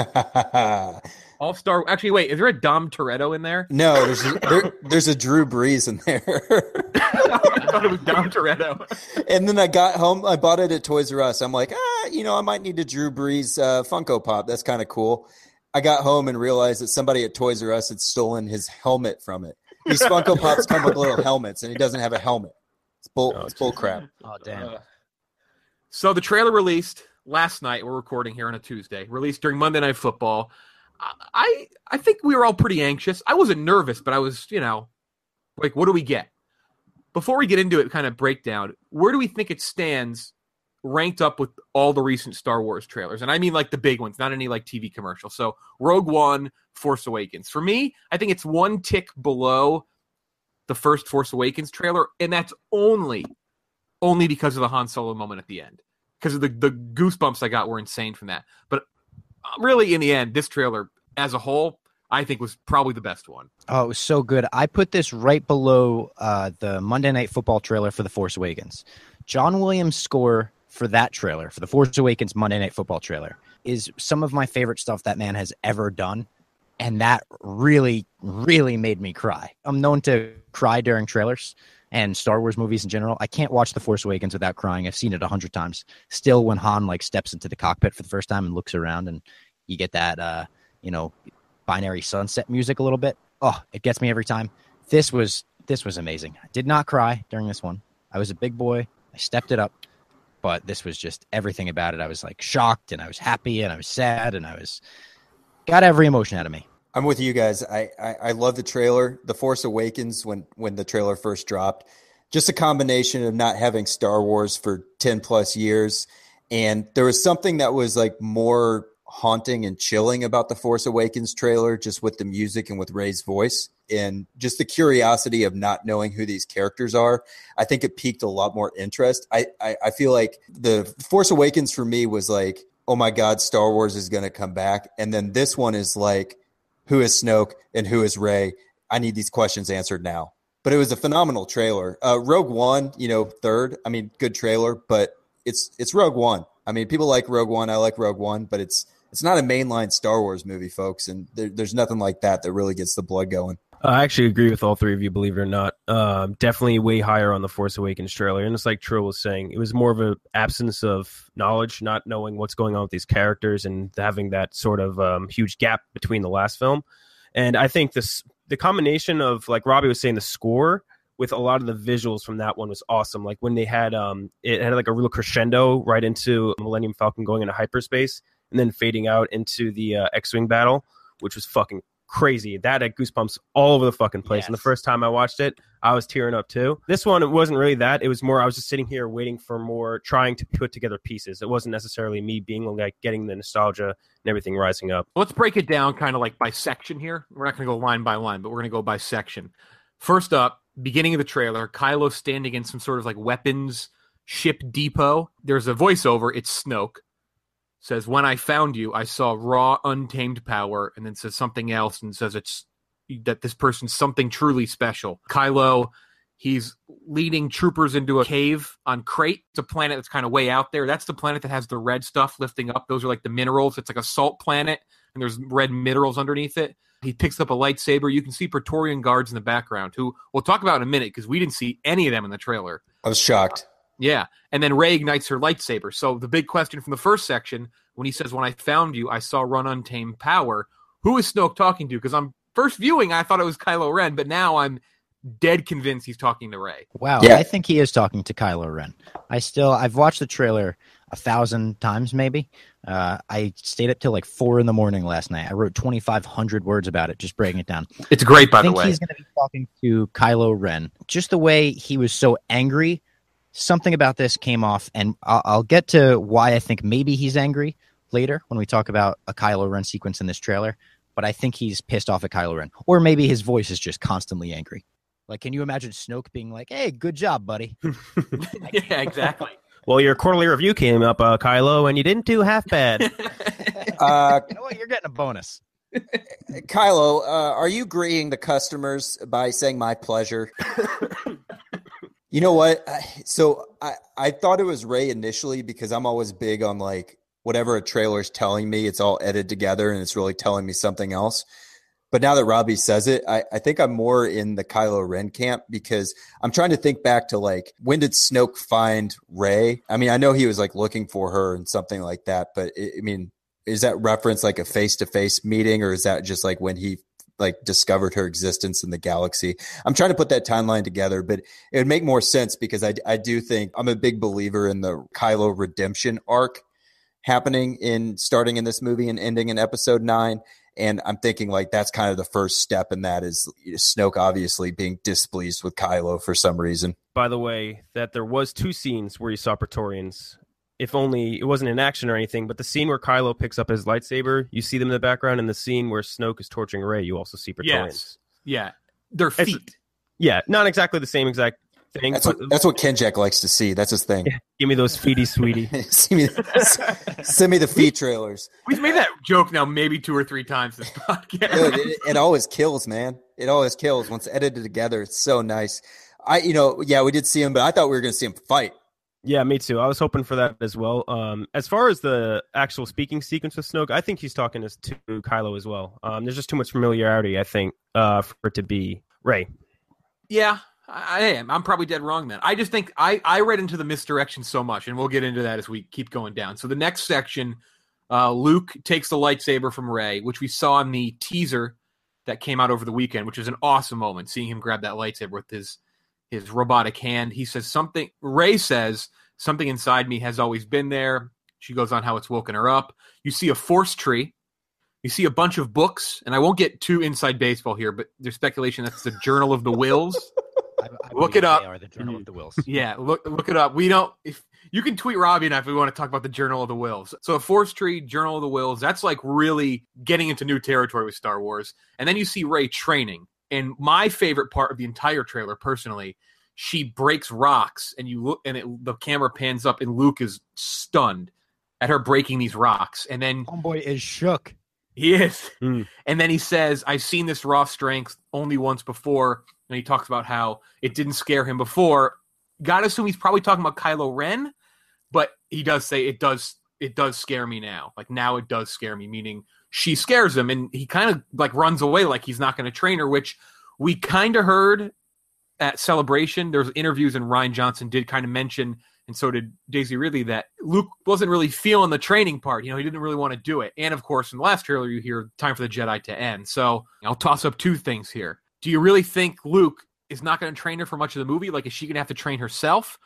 All Star. Actually, wait, is there a Dom Toretto in there? No, there's a Drew Brees in there. I thought it was Dom Toretto. And then I got home. I bought it at Toys R Us. I'm like, I might need a Drew Brees Funko Pop. That's kind of cool. I got home and realized that somebody at Toys R Us had stolen his helmet from it. These Funko Pops come with little helmets, and he doesn't have a helmet. It's bull crap. Oh, damn. So the trailer released last night. We're recording here on a Tuesday. Released during Monday Night Football. I think we were all pretty anxious. I wasn't nervous, but I was, like, what do we get? Before we get into it, kind of breakdown, where do we think it stands ranked up with all the recent Star Wars trailers? And I mean like the big ones, not any like TV commercials. So Rogue One, Force Awakens. For me, I think it's one tick below the first Force Awakens trailer, and that's only because of the Han Solo moment at the end. Because of the goosebumps I got were insane from that. But really, in the end, this trailer as a whole, I think was probably the best one. Oh, it was so good. I put this right below the Monday Night Football trailer for The Force Awakens. John Williams' score for that trailer, for The Force Awakens Monday Night Football trailer, is some of my favorite stuff that man has ever done. And that really, really made me cry. I'm known to cry during trailers and Star Wars movies in general. I can't watch The Force Awakens without crying. I've seen it 100 times. Still, when Han like steps into the cockpit for the first time and looks around and you get that, binary sunset music a little bit. Oh, it gets me every time. This was amazing. I did not cry during this one. I was a big boy. I stepped it up. But this was just everything about it. I was like shocked and I was happy and I was sad and got every emotion out of me. I'm with you guys. I love the trailer. The Force Awakens, when the trailer first dropped, just a combination of not having Star Wars for 10 plus years. And there was something that was like more haunting and chilling about the Force Awakens trailer, just with the music and with Rey's voice and just the curiosity of not knowing who these characters are. I think it piqued a lot more interest. I feel like the Force Awakens for me was like, oh my God, Star Wars is going to come back. And then this one is like, who is Snoke and who is Rey? I need these questions answered now. But it was a phenomenal trailer. Rogue One, third. I mean, good trailer, but it's Rogue One. I mean, people like Rogue One. I like Rogue One, but it's not a mainline Star Wars movie, folks. And there's nothing like that really gets the blood going. I actually agree with all three of you, believe it or not. Definitely way higher on the Force Awakens trailer. And it's like Trill was saying, it was more of an absence of knowledge, not knowing what's going on with these characters and having that sort of huge gap between the last film. And I think the combination of, like Robbie was saying, the score with a lot of the visuals from that one was awesome. Like when they had, it had like a real crescendo right into Millennium Falcon going into hyperspace and then fading out into the X-Wing battle, which was fucking crazy. That had goosebumps all over the fucking place. And the first time I watched it, I was tearing up too. This one, it wasn't really that. It was more, I was just sitting here waiting for more, trying to put together pieces. It wasn't necessarily me being like getting the nostalgia and everything rising up. Let's break it down kind of like by section here. We're not going to go line by line, but we're going to go by section. First up, beginning of the trailer, Kylo standing in some sort of like weapons ship depot. There's a voiceover. It's Snoke. Says, when I found you, I saw raw, untamed power, and then says something else and says it's that this person's something truly special. Kylo, he's leading troopers into a cave on Crate. It's a planet that's kind of way out there. That's the planet that has the red stuff lifting up. Those are like the minerals. It's like a salt planet, and there's red minerals underneath it. He picks up a lightsaber. You can see Praetorian guards in the background, who we'll talk about in a minute because we didn't see any of them in the trailer. I was shocked. Yeah, and then Rey ignites her lightsaber. So the big question from the first section, when he says, when I found you, I saw run untamed power, who is Snoke talking to? Because on first viewing, I thought it was Kylo Ren, but now I'm dead convinced he's talking to Rey. Wow, yeah. I think he is talking to Kylo Ren. I've watched the trailer 1,000 times maybe. I stayed up till like 4 a.m. last night. I wrote 2,500 words about it, just breaking it down. It's great, by the way. I think he's going to be talking to Kylo Ren. Just the way he was so angry, something about this came off, and I'll get to why I think maybe he's angry later when we talk about a Kylo Ren sequence in this trailer, but I think he's pissed off at Kylo Ren. Or maybe his voice is just constantly angry. Like, can you imagine Snoke being like, hey, good job, buddy? Yeah, exactly. Well, your quarterly review came up, Kylo, and you didn't do half bad. You know what? You're getting a bonus. Kylo, are you greeting the customers by saying my pleasure? You know what? I thought it was Rey initially because I'm always big on like whatever a trailer is telling me, it's all edited together and it's really telling me something else. But now that Robbie says it, I think I'm more in the Kylo Ren camp because I'm trying to think back to like, when did Snoke find Rey? I mean, I know he was like looking for her and something like that, but I mean, is that reference like a face-to-face meeting or is that just like when he like discovered her existence in the galaxy? I'm trying to put that timeline together, but it would make more sense because I do think I'm a big believer in the Kylo redemption arc happening starting in this movie and ending in episode 9. And I'm thinking like that's kind of the first step in that is Snoke obviously being displeased with Kylo for some reason. By the way, that there was 2 scenes where you saw Praetorians. If only it wasn't in action or anything, but the scene where Kylo picks up his lightsaber, you see them in the background, and the scene where Snoke is torturing Rey, you also see Praetorians. Yes. Yeah. Their feet. Not exactly the same exact thing. That's what Kenjack likes to see. That's his thing. Yeah, give me those feety, sweetie. Send me the feet trailers. We've made that joke now maybe 2 or 3 times this podcast. Dude, it always kills, man. It always kills. Once edited together, it's so nice. We did see him, but I thought we were going to see him fight. Yeah, me too. I was hoping for that as well. As far as the actual speaking sequence with Snoke, I think he's talking to Kylo as well. There's just too much familiarity, I think, for it to be Rey. Yeah, I am. I'm probably dead wrong then. I just think I read into the misdirection so much, and we'll get into that as we keep going down. So the next section, Luke takes the lightsaber from Rey, which we saw in the teaser that came out over the weekend, which is an awesome moment, seeing him grab that lightsaber with his robotic hand. He says something, Rey says, something inside me has always been there. She goes on how it's woken her up. You see a force tree. You see a bunch of books, and I won't get too inside baseball here, but there's speculation that's the Journal of the Wills. I look it up. They are the Journal of the Wills. Yeah, look it up. We don't. If you can tweet Robbie and I if we want to talk about the Journal of the Wills. So a force tree, Journal of the Wills. That's like really getting into new territory with Star Wars. And then you see Rey training. And my favorite part of the entire trailer, personally, she breaks rocks, and you look, and the camera pans up, and Luke is stunned at her breaking these rocks. And then homeboy is shook. He is. And then he says, "I've seen this raw strength only once before." And he talks about how it didn't scare him before. Gotta assume he's probably talking about Kylo Ren, but he does say it does scare me now. Like now it does scare me, meaning she scares him, and he kind of like runs away like he's not going to train her, which we kind of heard at Celebration. There's interviews, and Rian Johnson did kind of mention, and so did Daisy Ridley, that Luke wasn't really feeling the training part. You know, he didn't really want to do it. And of course, in the last trailer, you hear time for the Jedi to end. So I'll toss up 2 things here. Do you really think Luke is not going to train her for much of the movie? Like, is she going to have to train herself?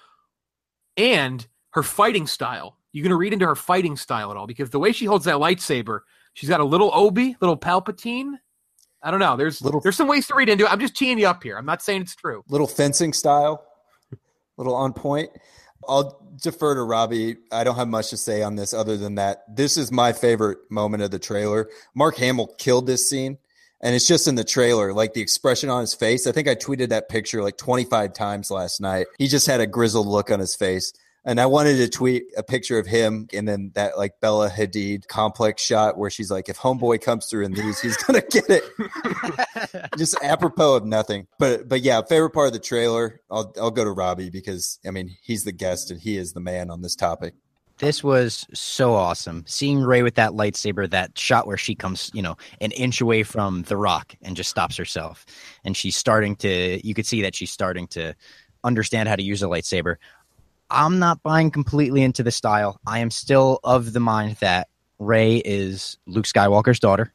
And her fighting style. You going to read into her fighting style at all? Because the way she holds that lightsaber, she's got a little Obi, little Palpatine. I don't know. There's some ways to read into it. I'm just teeing you up here. I'm not saying it's true. Little fencing style, little on point. I'll defer to Robbie. I don't have much to say on this other than that this is my favorite moment of the trailer. Mark Hamill killed this scene, and it's just in the trailer, like the expression on his face. I think I tweeted that picture like 25 times last night. He just had a grizzled look on his face. And I wanted to tweet a picture of him and then that like Bella Hadid complex shot where she's like, if homeboy comes through in these, he's going to get it. Just apropos of nothing. But yeah, favorite part of the trailer, I'll go to Robbie because, I mean, he's the guest and he is the man on this topic. This was so awesome. Seeing Rey with that lightsaber, that shot where she comes, an inch away from The Rock and just stops herself. And you could see that she's starting to understand how to use a lightsaber. I'm not buying completely into the style. I am still of the mind that Rey is Luke Skywalker's daughter.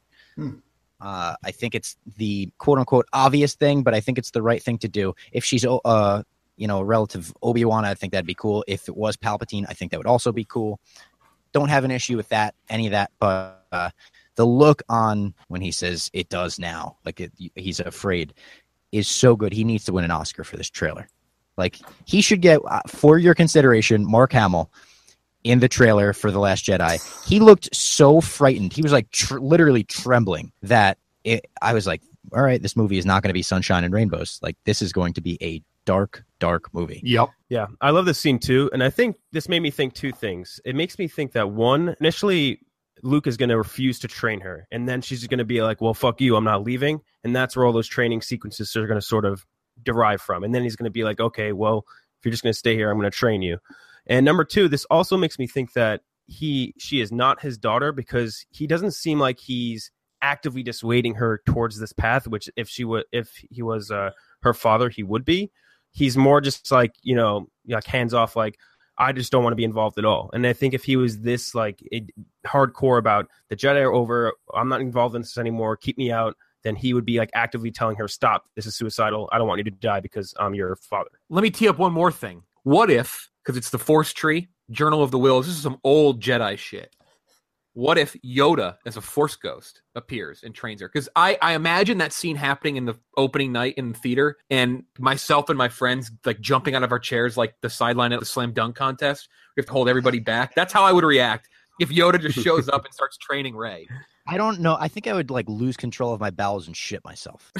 I think it's the quote-unquote obvious thing, but I think it's the right thing to do. If she's, a relative Obi-Wan, I think that'd be cool. If it was Palpatine, I think that would also be cool. Don't have an issue with that, any of that, but the look on when he says it does now, he's afraid, is so good. He needs to win an Oscar for this trailer. Like, he should get, for your consideration, Mark Hamill in the trailer for The Last Jedi. He looked so frightened. He was like literally trembling that I was like, all right, this movie is not going to be sunshine and rainbows. Like, this is going to be a dark, dark movie. Yep. Yeah, I love this scene too. And I think this made me think two things. It makes me think that one, initially, Luke is going to refuse to train her. And then she's going to be like, well, fuck you, I'm not leaving. And that's where all those training sequences are going to sort of derive from. And then he's going to be like, okay, well, if you're just going to stay here, I'm going to train you. And number two, this also makes me think that she is not his daughter because he doesn't seem like he's actively dissuading her towards this path, which if he was her father, he would be. He's more just like, hands off, like, I just don't want to be involved at all. And I think if he was this like hardcore about the Jedi are over, I'm not involved in this anymore, keep me out, then he would be like actively telling her, stop, this is suicidal. I don't want you to die because I'm your father. Let me tee up one more thing. What if, because it's the Force Tree, Journal of the Wills, this is some old Jedi shit. What if Yoda as a Force ghost appears and trains her? Because I imagine that scene happening in the opening night in the theater and myself and my friends like jumping out of our chairs like the sideline at the slam dunk contest. We have to hold everybody back. That's how I would react if Yoda just shows up and starts training Rey. I don't know. I think I would like lose control of my bowels and shit myself.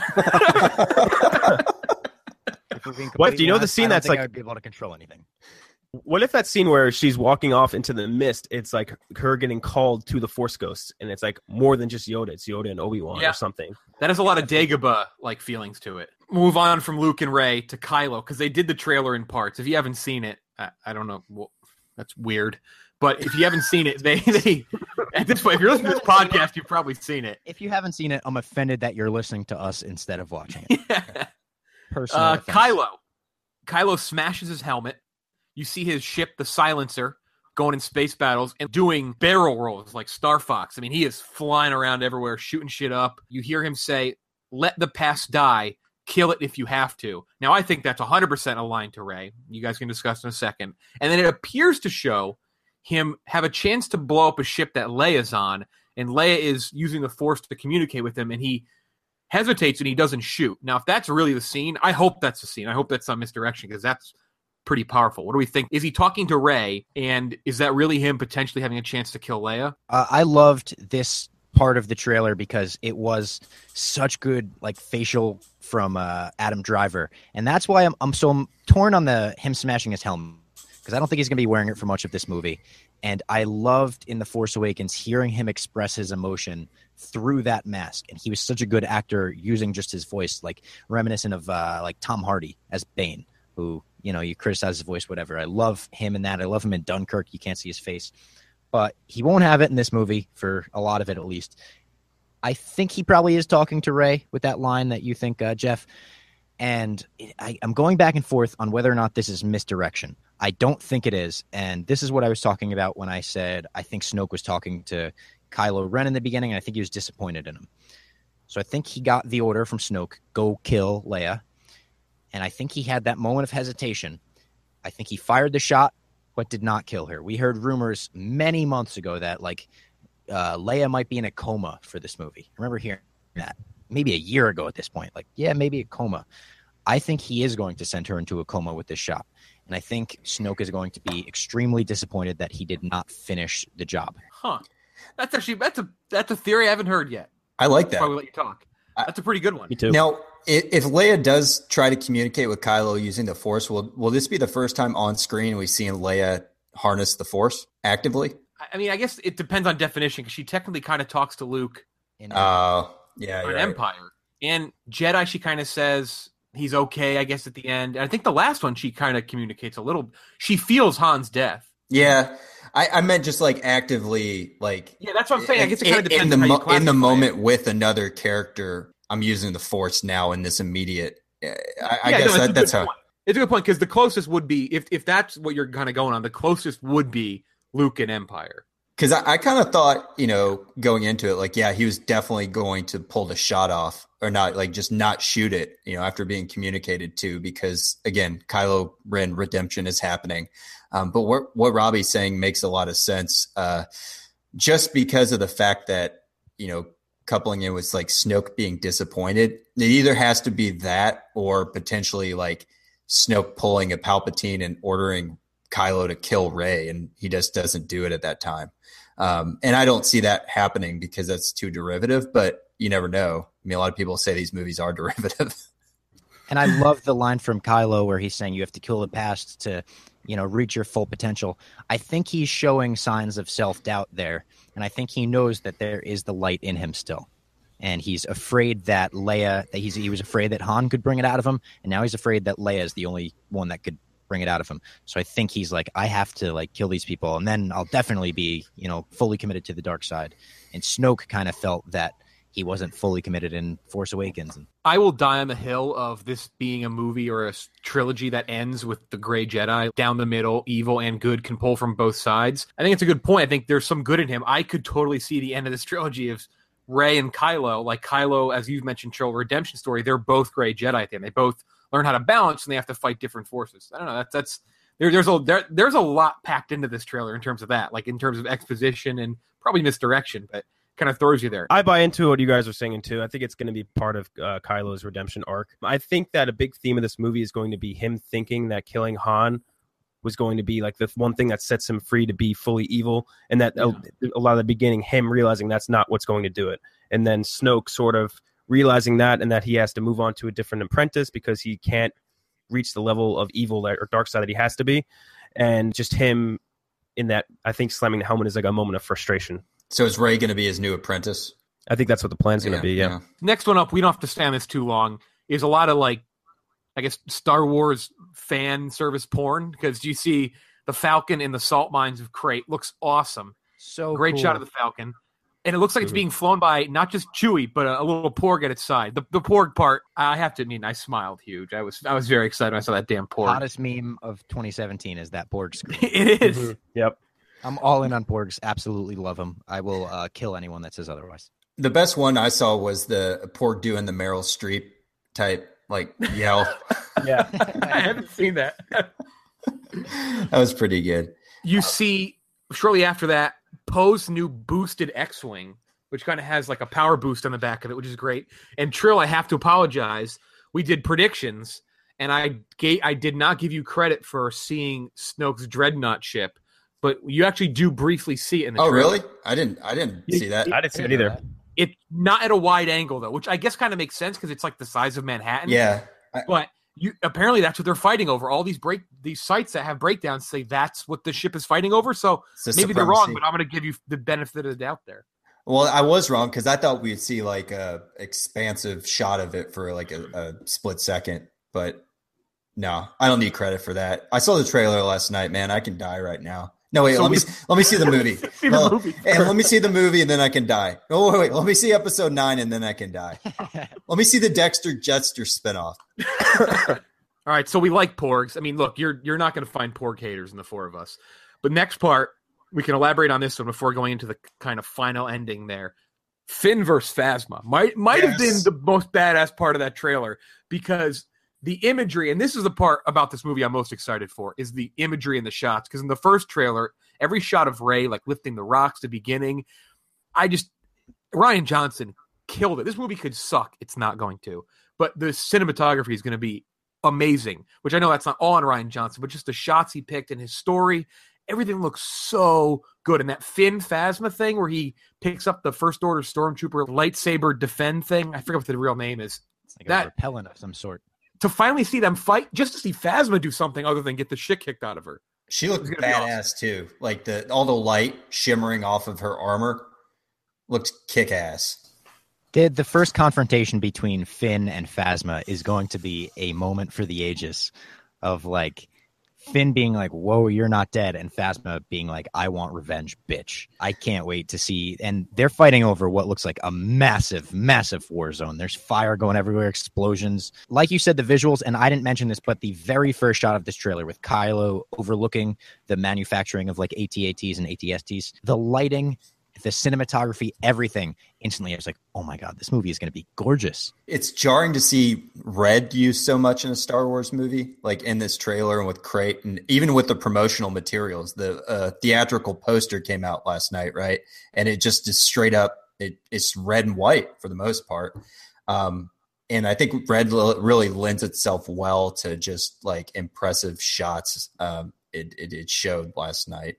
What do you know the scene that's like I would be able to control anything? What if that scene where she's walking off into the mist, it's like her getting called to the Force Ghosts, and it's like more than just Yoda, it's Yoda and Obi-Wan or something. That has a lot of Dagobah like feelings to it. Move on from Luke and Rey to Kylo because they did the trailer in parts. If you haven't seen it, I don't know. Well, that's weird. But if you haven't seen it, they at this point, if you're listening to this podcast, you've probably seen it. If you haven't seen it, I'm offended that you're listening to us instead of watching it. Yeah. Kylo smashes his helmet. You see his ship, the Silencer, going in space battles and doing barrel rolls like Star Fox. I mean, he is flying around everywhere, shooting shit up. You hear him say, let the past die, kill it if you have to. Now, I think that's 100% aligned to Rey. You guys can discuss in a second. And then it appears to show him have a chance to blow up a ship that Leia's on, and Leia is using the Force to communicate with him, and he hesitates and he doesn't shoot. Now, if that's really the scene, I hope that's the scene. I hope that's not misdirection because that's pretty powerful. What do we think? Is he talking to Rey, and is that really him potentially having a chance to kill Leia? I loved this part of the trailer because it was such good like facial from Adam Driver, and that's why I'm so torn on him smashing his helmet because I don't think he's going to be wearing it for much of this movie. And I loved in The Force Awakens hearing him express his emotion through that mask, and he was such a good actor using just his voice, like reminiscent of like Tom Hardy as Bane, who you criticize his voice, whatever. I love him in that. I love him in Dunkirk. You can't see his face, but he won't have it in this movie for a lot of it, at least. I think he probably is talking to Rey with that line that you think, Jeff. And I'm going back and forth on whether or not this is misdirection. I don't think it is. And this is what I was talking about when I said I think Snoke was talking to Kylo Ren in the beginning, and I think he was disappointed in him. So I think he got the order from Snoke, go kill Leia. And I think he had that moment of hesitation. I think he fired the shot, but did not kill her. We heard rumors many months ago that like Leia might be in a coma for this movie. I remember hearing that. maybe a year ago at this point. Like, yeah, maybe a coma. I think he is going to send her into a coma with this shot. And I think Snoke is going to be extremely disappointed that he did not finish the job. Huh. That's a theory I haven't heard yet. I like that. That's why we let you talk. That's a pretty good one. Me too. Now, if Leia does try to communicate with Kylo using the Force, will this be the first time on screen we've seen Leia harness the Force actively? I mean, I guess it depends on definition because she technically kind of talks to Luke In Yeah, on you're right. Empire. And Jedi, she kind of says he's okay, I guess, at the end. And I think the last one, she kind of communicates a little. She feels Han's death. Yeah, I meant just like actively, like Yeah, that's what I'm saying. I guess it kind of depends on how you in the classify moment it. with another character. I'm using the Force now in this immediate. I Yeah, guess no, that's how. point. It's a good point because the closest would be if that's what you're kind of going on. The closest would be Luke and Empire. Because I kind of thought, going into it, like, yeah, he was definitely going to pull the shot off or not, like just not shoot it, after being communicated to, because again, Kylo Ren redemption is happening. But what Robbie's saying makes a lot of sense, just because of the fact that, coupling it with like Snoke being disappointed. It either has to be that or potentially like Snoke pulling a Palpatine and ordering Kylo to kill Rey, and he just doesn't do it at that time. And I don't see that happening because that's too derivative, but you never know. I mean, a lot of people say these movies are derivative. And I love the line from Kylo where he's saying you have to kill the past to, reach your full potential. I think he's showing signs of self-doubt there, and I think he knows that there is the light in him still. And he's afraid that he was afraid that Han could bring it out of him, and now he's afraid that Leia is the only one that could bring it out of him. So I think he's like, I have to like kill these people, and then I'll definitely be, fully committed to the dark side. And Snoke kind of felt that he wasn't fully committed in Force Awakens. I will die on the hill of this being a movie or a trilogy that ends with the Gray Jedi down the middle, evil and good can pull from both sides. I think it's a good point. I think there's some good in him. I could totally see the end of this trilogy of Rey and Kylo. Like Kylo, as you've mentioned, Trill redemption story, they're both Gray Jedi at the end. They both learn how to balance and they have to fight different forces. I don't know. There's a lot packed into this trailer in terms of that, like in terms of exposition and probably misdirection, but kind of throws you there. I buy into what you guys are saying too. I think it's going to be part of Kylo's redemption arc. I think that a big theme of this movie is going to be him thinking that killing Han was going to be like the one thing that sets him free to be fully evil, and that a lot of the beginning, him realizing that's not what's going to do it, and then Snoke sort of realizing that, and that he has to move on to a different apprentice because he can't reach the level of evil or dark side that he has to be, and just him in that, I think slamming the helmet is like a moment of frustration. So is Rey going to be his new apprentice? I think that's what the plan's going to be, yeah. Next one up, we don't have to stay on this too long, is a lot of like, I guess, Star Wars fan service porn, because you see the Falcon in the salt mines of Crate. Looks awesome. So great cool. shot of the Falcon. And it looks like it's being flown by not just Chewie, but a little Porg at its side. The Porg part, I have to admit, I smiled huge. I was very excited when I saw that damn Porg. Hottest meme of 2017 is that Porg screen. It is. Mm-hmm. Yep. I'm all in on Porgs. Absolutely love them. I will kill anyone that says otherwise. The best one I saw was the Porg doing the Meryl Streep type, like, yell. Yeah. I haven't seen that. That was pretty good. You see, shortly after that, Poe's new boosted X-Wing, which kind of has like a power boost on the back of it, which is great. And Trill, I have to apologize. We did predictions, and I did not give you credit for seeing Snoke's Dreadnought ship, but you actually do briefly see it in the trailer. Really? I didn't see that. I didn't see it either. It's not at a wide angle, though, which I guess kind of makes sense because it's like the size of Manhattan. Yeah. But apparently that's what they're fighting over. All these sites that have breakdowns say that's what the ship is fighting over. So maybe they're wrong, but I'm going to give you the benefit of the doubt there. Well, I was wrong because I thought we'd see like a expansive shot of it for like a split second. But no, I don't need credit for that. I saw the trailer last night, man. I can die right now. No, wait, let me see the movie. And let me see the movie and then I can die. Oh, wait, let me see episode 9 and then I can die. Let me see the Dexter Jetster spinoff. All right, so we like Porgs. I mean, look, you're not going to find Porg haters in the four of us. But next part, we can elaborate on this one before going into the kind of final ending there. Finn versus Phasma might have been the most badass part of that trailer, because the imagery, and this is the part about this movie I'm most excited for, is the imagery and the shots. Because in the first trailer, every shot of Rey, like lifting the rocks, the beginning, Rian Johnson killed it. This movie could suck. It's not going to. But the cinematography is going to be amazing, which I know that's not all on Rian Johnson, but just the shots he picked and his story, everything looks so good. And that Finn Phasma thing where he picks up the First Order Stormtrooper lightsaber defend thing, I forget what the real name is. It's like a repellent of some sort. To finally see them fight, just to see Phasma do something other than get the shit kicked out of her. She looked badass too. Like all the light shimmering off of her armor looked kick-ass. The first confrontation between Finn and Phasma is going to be a moment for the ages of like Finn being like, whoa, you're not dead. And Phasma being like, I want revenge, bitch. I can't wait to see. And they're fighting over what looks like a massive, massive war zone. There's fire going everywhere, explosions. Like you said, the visuals, and I didn't mention this, but the very first shot of this trailer with Kylo overlooking the manufacturing of like AT-ATs and AT-STs, the lighting, the cinematography, everything, instantly I was like, oh my God, this movie is going to be gorgeous. It's jarring to see red used so much in a Star Wars movie, like in this trailer and with Crate, and even with the promotional materials. The theatrical poster came out last night, right? And it just is straight up, it's red and white for the most part. And I think red really lends itself well to just like impressive shots. It showed last night.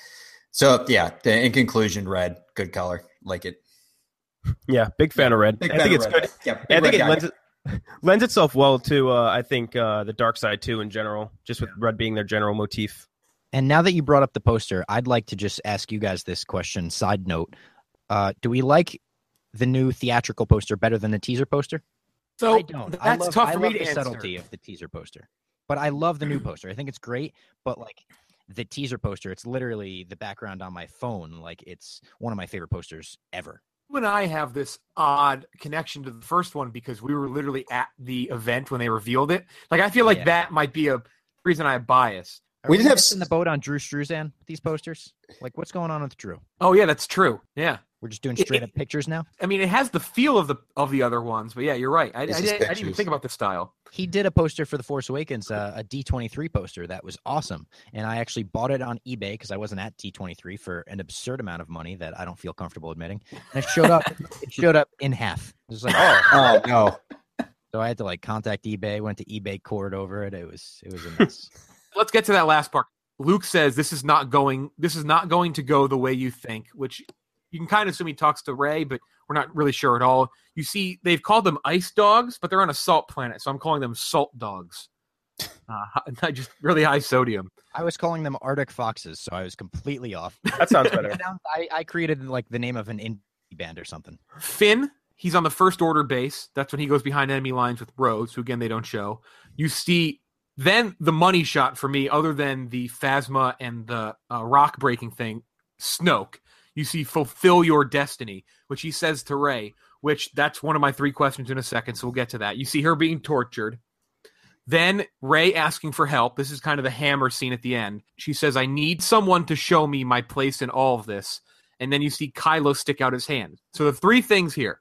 So, yeah, in conclusion, red, good color. Like it. Yeah, big fan of red. I think it's good. Yeah, I think it lends itself well to, I think, the dark side, too, in general, just with red being their general motif. And now that you brought up the poster, I'd like to just ask you guys this question. Side note, do we like the new theatrical poster better than the teaser poster? So I don't. That's tough for me to the answer. subtlety of the teaser poster. But I love the new poster. I think it's great, but like the teaser poster, it's literally the background on my phone. Like it's one of my favorite posters ever. You and I have this odd connection to the first one because we were literally at the event when they revealed it. Like I feel like that might be a reason I have bias. We didn't have in the boat on Drew Struzan, these posters. Like what's going on with Drew? Oh yeah, that's true. Yeah. We're just doing straight up pictures now. I mean, it has the feel of the other ones, but yeah, you're right. I didn't even think about the style. He did a poster for The Force Awakens, a D23 poster that was awesome, and I actually bought it on eBay because I wasn't at D23 for an absurd amount of money that I don't feel comfortable admitting. And it showed up. It showed up in half. It was like, oh no. So I had to like contact eBay. Went to eBay, cored over it. It was a mess. Let's get to that last part. Luke says this is not going to go the way you think, which you can kind of assume he talks to Rey, but we're not really sure at all. You see, they've called them ice dogs, but they're on a salt planet, so I'm calling them salt dogs. Just really high sodium. I was calling them Arctic foxes, so I was completely off. That sounds better. I created like the name of an indie band or something. Finn, he's on the First Order base. That's when he goes behind enemy lines with Rhodes, who again they don't show. You see, then the money shot for me, other than the Phasma and the rock breaking thing, Snoke. You see, fulfill your destiny, which he says to Rey, which that's one of my 3 questions in a second, so we'll get to that. You see her being tortured. Then Rey asking for help. This is kind of the hammer scene at the end. She says, I need someone to show me my place in all of this. And then you see Kylo stick out his hand. So the 3 things here.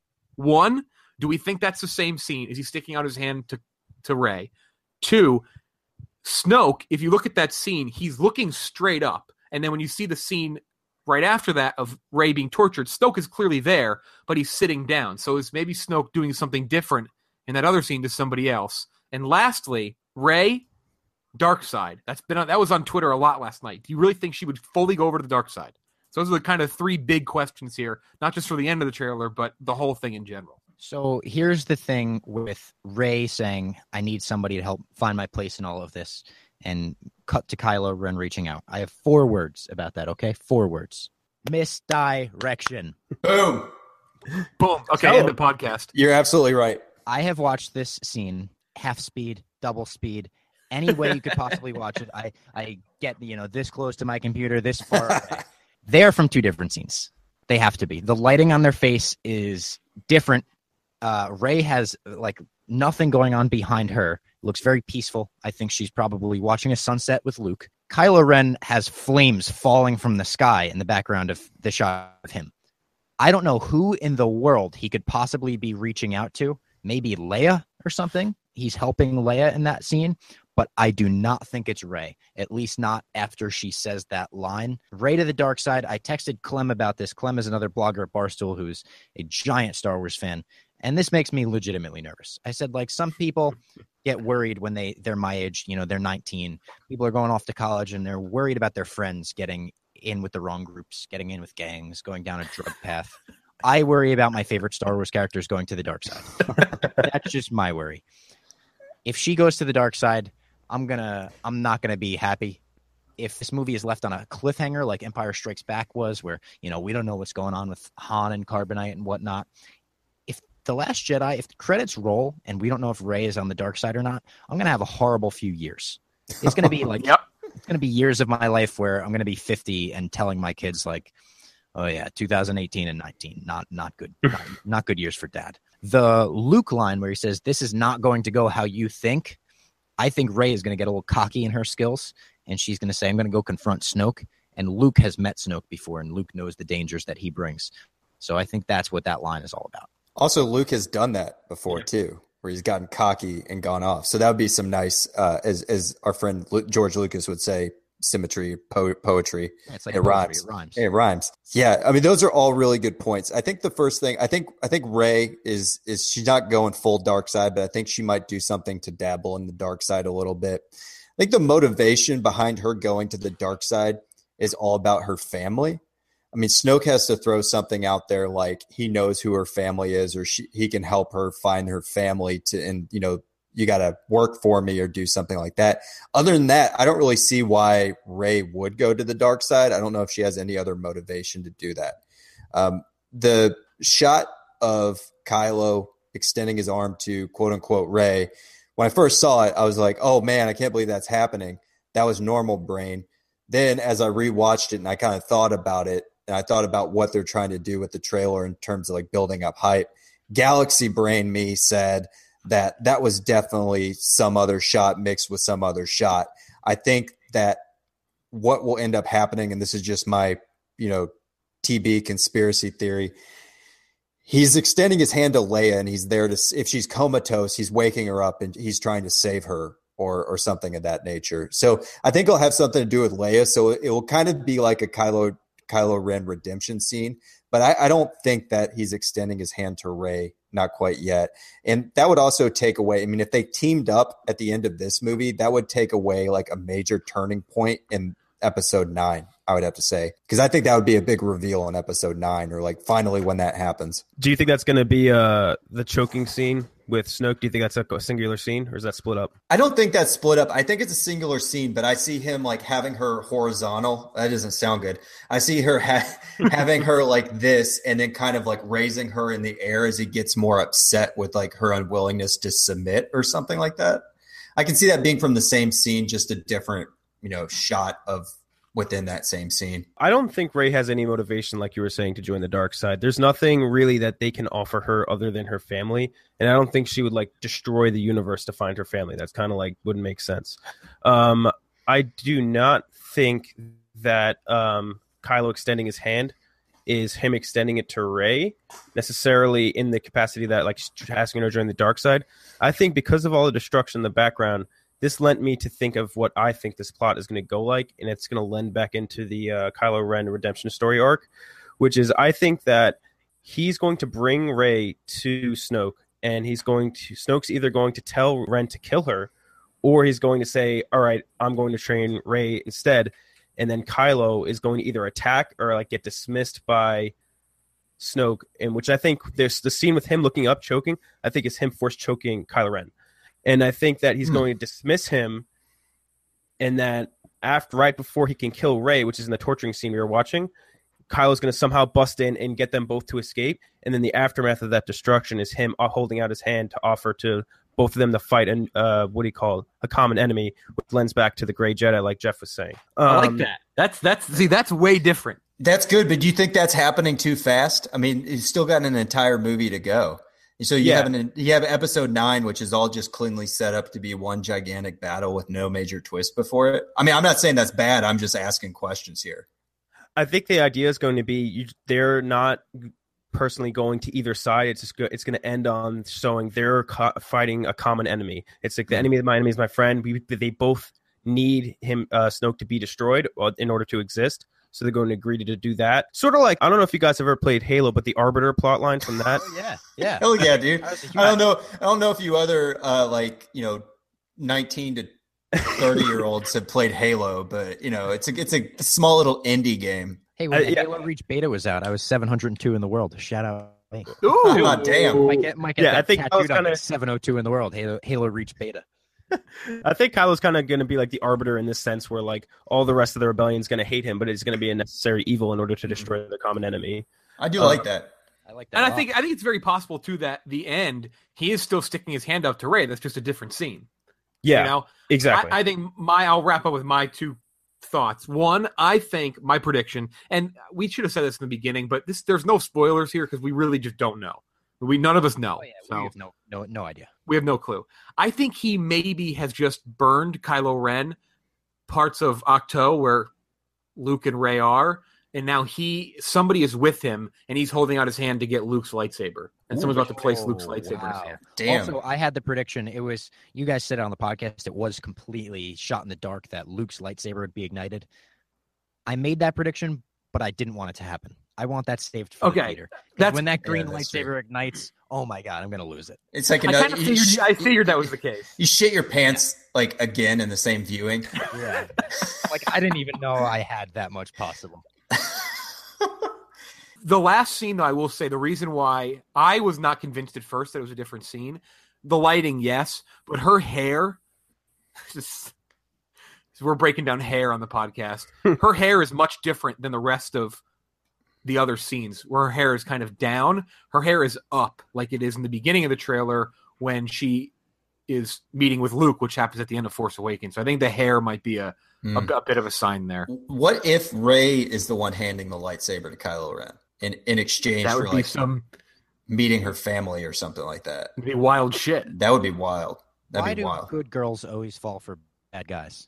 1, do we think that's the same scene? Is he sticking out his hand to Rey? 2, Snoke, if you look at that scene, he's looking straight up. And then when you see the scene right after that of Rey being tortured, Snoke is clearly there, but he's sitting down. So is maybe Snoke doing something different in that other scene to somebody else? And lastly, Rey, dark side. That was on Twitter a lot last night. Do you really think she would fully go over to the dark side? So those are the kind of 3 big questions here, not just for the end of the trailer, but the whole thing in general. So here's the thing with Rey saying, I need somebody to help find my place in all of this, and cut to Kylo Ren reaching out. I have 4 words about that, okay? 4 words. Misdirection. Boom. Boom. Okay, end the podcast. You're absolutely right. I have watched this scene half speed, double speed, any way you could possibly watch it. I get, this close to my computer, this far away. They're from 2 different scenes. They have to be. The lighting on their face is different. Rey has like nothing going on behind her. Looks very peaceful. I think she's probably watching a sunset with Luke. Kylo Ren has flames falling from the sky in the background of the shot of him. I don't know who in the world he could possibly be reaching out to. Maybe Leia or something. He's helping Leia in that scene. but I do not think it's Rey, at least not after she says that line. Rey to the dark side. I texted Clem about this. Clem is another blogger at Barstool who's a giant Star Wars fan, and this makes me legitimately nervous. I said, like, some people get worried when they're my age, they're 19. People are going off to college, and they're worried about their friends getting in with the wrong groups, getting in with gangs, going down a drug path. I worry about my favorite Star Wars characters going to the dark side. That's just my worry. If she goes to the dark side, I'm not gonna be happy. If this movie is left on a cliffhanger like Empire Strikes Back was, where we don't know what's going on with Han and Carbonite and whatnot. If The Last Jedi, if the credits roll and we don't know if Rey is on the dark side or not, I'm gonna have a horrible few years. It's gonna be like It's gonna be years of my life where I'm gonna be 50 and telling my kids like, oh yeah, 2018 and 19, not good, not good years for Dad. The Luke line where he says, "This is not going to go how you think." I think Rey is going to get a little cocky in her skills, and she's going to say, "I'm going to go confront Snoke." And Luke has met Snoke before, and Luke knows the dangers that he brings. So I think that's what that line is all about. Also, Luke has done that before too, where he's gotten cocky and gone off. So that would be some nice, as our friend George Lucas would say, symmetry, poetry. Yeah, it's like it rhymes. It rhymes. Yeah, I mean, those are all really good points. I think the first thing, I think Rey is she's not going full dark side, but I think she might do something to dabble in the dark side a little bit. I think the motivation behind her going to the dark side is all about her family. I mean, Snoke has to throw something out there like he knows who her family is, or he can help her find her family you got to work for me or do something like that. Other than that, I don't really see why Rey would go to the dark side. I don't know if she has any other motivation to do that. The shot of Kylo extending his arm to quote unquote Rey, when I first saw it, I was like, oh man, I can't believe that's happening. That was normal brain. Then as I rewatched it and I kind of thought about it, and I thought about what they're trying to do with the trailer in terms of like building up hype, Galaxy brain me said that was definitely some other shot mixed with some other shot. I think that what will end up happening, and this is just my, TB conspiracy theory, he's extending his hand to Leia and he's there to, if she's comatose, he's waking her up and he's trying to save her or something of that nature. So I think it'll have something to do with Leia. So it will kind of be like a Kylo Ren redemption scene, but I don't think that he's extending his hand to Rey. Not quite yet. And that would also take away, I mean, if they teamed up at the end of this movie, that would take away like a major turning point in episode 9, I would have to say. Because I think that would be a big reveal in episode 9, or like finally when that happens. Do you think that's going to be the choking scene with Snoke? Do you think that's a singular scene, or is that split up? I don't think that's split up. I think it's a singular scene, but I see him like having her horizontal. That doesn't sound good. I see her having her like this, and then kind of like raising her in the air as he gets more upset with like her unwillingness to submit or something like that. I can see that being from the same scene, just a different, shot of within that same scene. I don't think Rey has any motivation, like you were saying, to join the dark side. There's nothing really that they can offer her other than her family, and I don't think she would like destroy the universe to find her family. That's kind of like wouldn't make sense. I do not think that Kylo extending his hand is him extending it to Rey necessarily in the capacity that like asking her to join the dark side. I think because of all the destruction in the background, this lent me to think of what I think this plot is going to go like, and it's going to lend back into the Kylo Ren redemption story arc, which is I think that he's going to bring Rey to Snoke, and Snoke's either going to tell Ren to kill her, or he's going to say, all right, I'm going to train Rey instead, and then Kylo is going to either attack or like get dismissed by Snoke, in which I think there's the scene with him looking up, choking, I think is him force choking Kylo Ren. And I think that he's going to dismiss him, and that right before he can kill Rey, which is in the torturing scene we were watching, Kylo's going to somehow bust in and get them both to escape. And then the aftermath of that destruction is him holding out his hand to offer to both of them to fight a common enemy, which lends back to the Grey Jedi, like Jeff was saying. I like that. That's way different. That's good, but do you think that's happening too fast? I mean, you've still got an entire movie to go. So you have episode 9, which is all just cleanly set up to be one gigantic battle with no major twist before it. I mean, I'm not saying that's bad. I'm just asking questions here. I think the idea is going to be they're not personally going to either side. It's going to end on showing they're fighting a common enemy. It's like the enemy of my enemy is my friend. They both need him, Snoke, to be destroyed in order to exist. So they're going to agree to do that. Sort of like, I don't know if you guys have ever played Halo, but the Arbiter plotline from that. Oh, yeah. Hell yeah, dude. I don't know if you other 19 to 30-year-olds have played Halo, but it's a small little indie game. Hey, when Halo Reach Beta was out, I was 702 in the world. Shout out. Me. Ooh, God damn. Might get I think I was kind of 702 in the world. Halo Reach Beta. I think Kylo's kind of going to be like the Arbiter in this sense, where like all the rest of the rebellion is going to hate him, but it's going to be a necessary evil in order to destroy the common enemy. I do like that. I like that. And I think it's very possible too that the end he is still sticking his hand out to Rey. That's just a different scene. Yeah, exactly. I think I'll wrap up with my two thoughts. One, I think my prediction, and we should have said this in the beginning, but there's no spoilers here because we really just don't know. None of us know. We have no idea. We have no clue. I think he maybe has just burned Kylo Ren parts of Ahch-To where Luke and Rey are, and now somebody is with him, and he's holding out his hand to get Luke's lightsaber, and someone's about to place Luke's lightsaber in his hand. Damn. Also, I had the prediction. It was, you guys said it on the podcast, it was completely shot in the dark that Luke's lightsaber would be ignited. I made that prediction, but I didn't want it to happen. I want that saved for later. When that green lightsaber ignites, oh my God, I'm going to lose it. It's like I figured that was the case. You shit your pants again in the same viewing. Yeah. I didn't even know I had that much possible. The last scene, though, I will say the reason why I was not convinced at first that it was a different scene. The lighting, yes, but her hair, we're breaking down hair on the podcast. Her hair is much different than the rest of the other scenes where her hair is kind of down. Her hair is up like it is in the beginning of the trailer when she is meeting with Luke, which happens at the end of Force Awakens. So I think the hair might be a bit of a sign there. What if Rey is the one handing the lightsaber to Kylo Ren in exchange that would for be some meeting her family or something like that? It'd be wild shit. That would be wild. Why do good girls always fall for bad guys?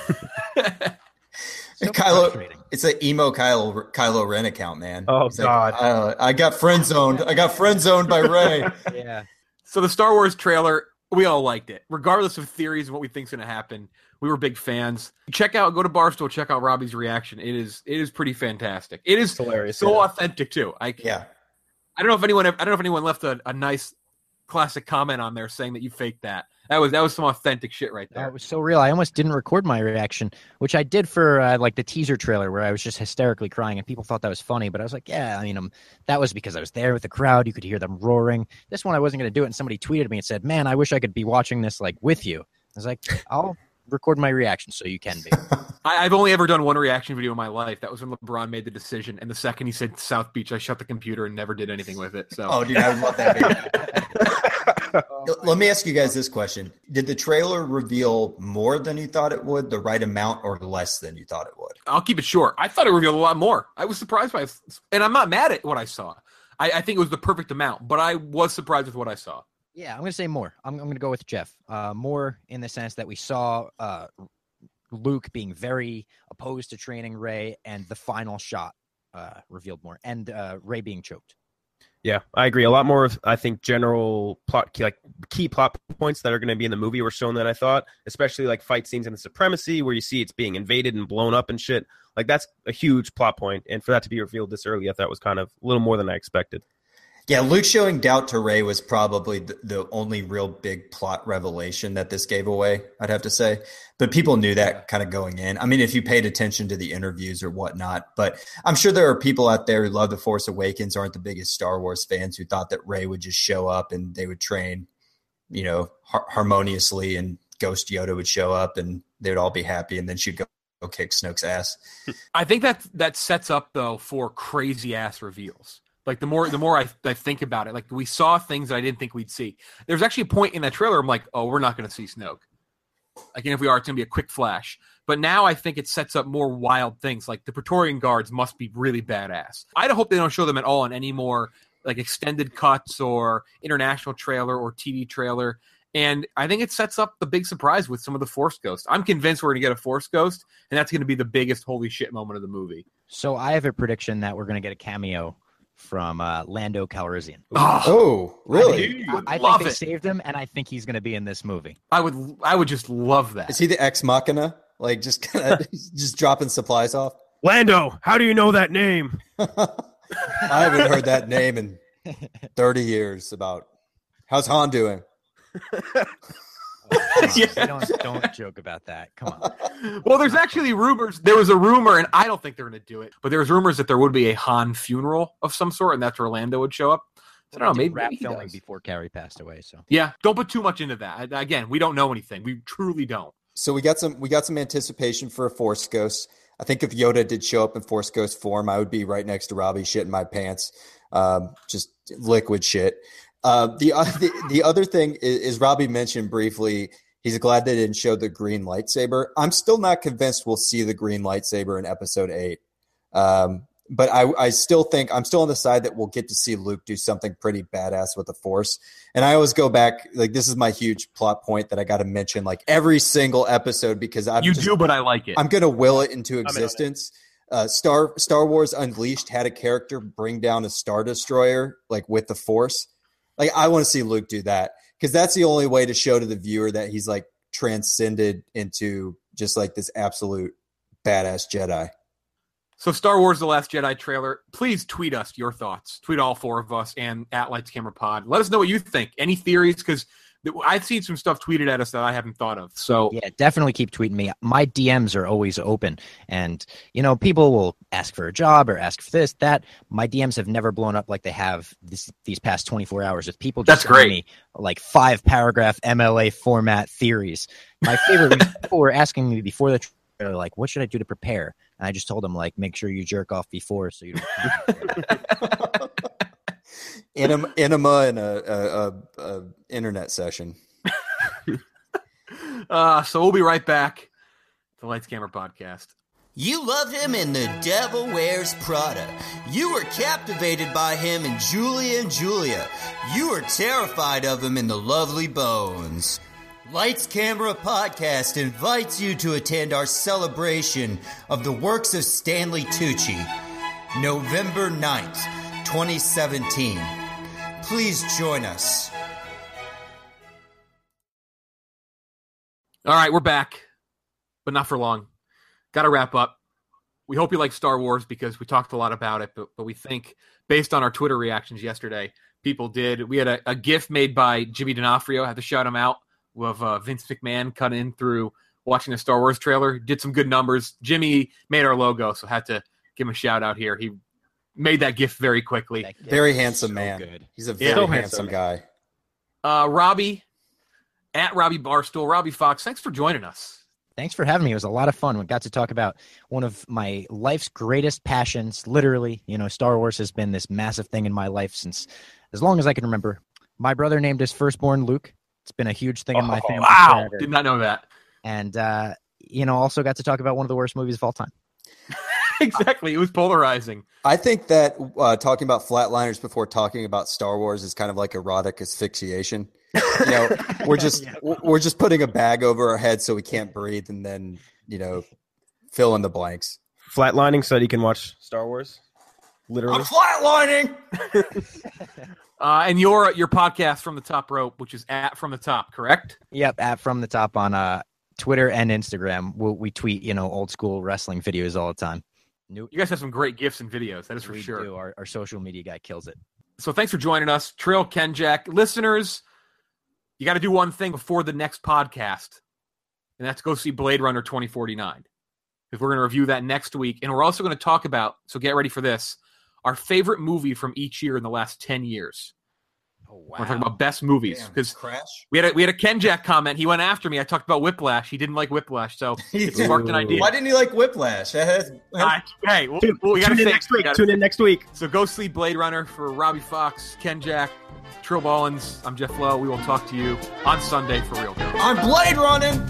It's an emo Kylo Ren account, man. Oh God! I got friend zoned. I got friend zoned by Rey. Yeah. So the Star Wars trailer, we all liked it, regardless of theories and what we think's going to happen. We were big fans. Go to Barstool, check out Robbie's reaction. It is pretty fantastic. It is hilarious. So authentic too. I don't know if anyone left a nice classic comment on there saying that you faked that. That was some authentic shit right there. That was so real. I almost didn't record my reaction, which I did for the teaser trailer where I was just hysterically crying and people thought that was funny. But I was like, yeah, that was because I was there with the crowd. You could hear them roaring. This one I wasn't going to do it. And somebody tweeted me and said, man, I wish I could be watching this with you. I was like, I'll record my reaction so you can be. I've only ever done one reaction video in my life. That was when LeBron made the decision. And the second he said South Beach, I shut the computer and never did anything with it. So. Oh, dude, I would love that video. Let me ask you guys this question. Did the trailer reveal more than you thought it would, the right amount, or less than you thought it would? I'll keep it short. I thought it revealed a lot more. I was surprised by it. And I'm not mad at what I saw. I think it was the perfect amount, but I was surprised with what I saw. Yeah, I'm going to say more. I'm going to go with Jeff. More in the sense that we saw Luke being very opposed to training Rey, and the final shot revealed more, and Rey being choked. Yeah, I agree. A lot more of, I think, general plot, key plot points that are going to be in the movie were shown than I thought, especially fight scenes in the Supremacy where you see it's being invaded and blown up and shit. That's a huge plot point, and for that to be revealed this early, I thought was kind of a little more than I expected. Yeah, Luke showing doubt to Rey was probably the only real big plot revelation that this gave away, I'd have to say. But people knew that kind of going in. I mean, if you paid attention to the interviews or whatnot. But I'm sure there are people out there who love The Force Awakens, aren't the biggest Star Wars fans, who thought that Rey would just show up and they would train, harmoniously, and Ghost Yoda would show up and they would all be happy, and then she'd go kick Snoke's ass. I think that sets up, though, for crazy-ass reveals. The more I think about it, we saw things that I didn't think we'd see. There's actually a point in that trailer I'm like, oh, we're not going to see Snoke. And if we are, it's going to be a quick flash. But now I think it sets up more wild things. The Praetorian Guards must be really badass. I hope they don't show them at all in any more extended cuts or international trailer or TV trailer. And I think it sets up the big surprise with some of the Force Ghosts. I'm convinced we're going to get a Force Ghost, and that's going to be the biggest holy shit moment of the movie. So I have a prediction that we're going to get a cameo from Lando Calrissian. Oh, really? I think they saved him, and I think he's going to be in this movie. I would just love that. Is he the ex machina? Like just just dropping supplies off? Lando, how do you know that name? I haven't heard that name in 30 years. About how's Han doing? Don't joke about that. Come on. Well, there's actually rumors. There was a rumor, and I don't think they're going to do it, but there was rumors that there would be a Han funeral of some sort, and that's where Lando would show up. So I don't know. Maybe wrap filming before Carrie passed away. So yeah, don't put too much into that. Again, we don't know anything. We truly don't. So we got some anticipation for a Force Ghost. I think if Yoda did show up in Force Ghost form, I would be right next to Robbie shitting my pants, just liquid shit. The other thing is Robbie mentioned briefly, he's glad they didn't show the green lightsaber. I'm still not convinced we'll see the green lightsaber in episode 8. But I still think I'm still on the side that we'll get to see Luke do something pretty badass with the Force. And I always go back, like, this is my huge plot point that I got to mention like every single episode because but I like it. I'm going to will it into existence. Star Wars Unleashed had a character bring down a Star Destroyer like with the Force. Like, I want to see Luke do that because that's the only way to show to the viewer that he's like transcended into just like this absolute badass Jedi. So Star Wars The Last Jedi trailer, please tweet us your thoughts. Tweet all 4 of us and at Lights Camera Pod. Let us know what you think. Any theories? Because I've seen some stuff tweeted at us that I haven't thought of. So yeah, definitely keep tweeting me. My DMs are always open. And, people will ask for a job or ask for this, that. My DMs have never blown up like they have these past 24 hours with people just sending me like 5-paragraph MLA format theories. My favorite was people were asking me before the trailer, like, what should I do to prepare? And I just told them, like, make sure you jerk off before so you don't. Enema and a internet session. So we'll be right back. The Lights Camera Podcast. You loved him in The Devil Wears Prada. You were captivated by him in Julia and Julia. You were terrified of him in The Lovely Bones. Lights Camera Podcast invites you to attend our celebration of the works of Stanley Tucci, November 9th, 2017. Please join us. All right, we're back, but not for long. Got to wrap up. We hope you like Star Wars because we talked a lot about it, but we think, based on our Twitter reactions yesterday, people did. We had a GIF made by Jimmy D'Onofrio. I had to shout him out. Of Vince McMahon cut in through watching the Star Wars trailer. Did some good numbers. Jimmy made our logo, so had to give him a shout out here. He made that GIF very quickly. Very handsome man. Good. He's a very handsome guy. Robbie, at Robbie Barstool, Robbie Fox, thanks for joining us. Thanks for having me. It was a lot of fun. We got to talk about one of my life's greatest passions, literally. Star Wars has been this massive thing in my life since as long as I can remember. My brother named his firstborn Luke. It's been a huge thing in my family. Wow, forever. Did not know that. And, also got to talk about one of the worst movies of all time. Exactly. It was polarizing. I think that talking about Flatliners before talking about Star Wars is kind of like erotic asphyxiation. We're just putting a bag over our head so we can't breathe and then, fill in the blanks. Flatlining so that you can watch Star Wars? Literally. I'm flatlining! And your podcast, From the Top Rope, which is at From the Top, correct? Yep, at From the Top on Twitter and Instagram. We tweet, old school wrestling videos all the time. You guys have some great GIFs and videos, that is for sure. We do. Our social media guy kills it. So thanks for joining us. Trill, Kenjack. Listeners, you got to do one thing before the next podcast, and that's go see Blade Runner 2049. Because we're going to review that next week. And we're also going to talk about, so get ready for this, our favorite movie from each year in the last 10 years. Oh, wow. We're talking about best movies. Because Crash. we had a Kenjack comment. He went after me. I talked about Whiplash. He didn't like Whiplash, so it sparked an idea. Why didn't you like Whiplash? Hey, we got to say next week. Tune in next week. So go see Blade Runner. For Robbie Fox, Kenjack, Trill Ballins, I'm Jeff Lowe. We will talk to you on Sunday for Real Ghost. I'm Blade Running!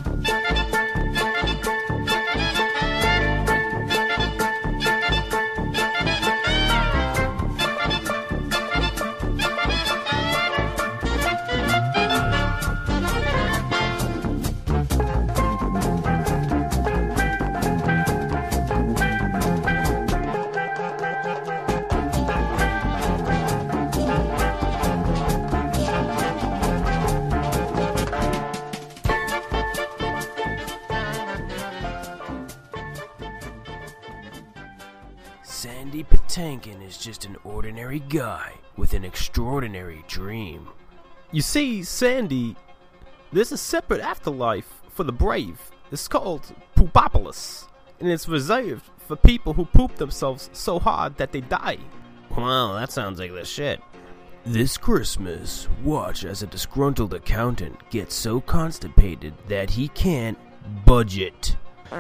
Sandy Patinkin is just an ordinary guy with an extraordinary dream. You see, Sandy, there's a separate afterlife for the brave. It's called Poopopolis, and it's reserved for people who poop themselves so hard that they die. Wow, that sounds like the shit. This Christmas, watch as a disgruntled accountant gets so constipated that he can't budget.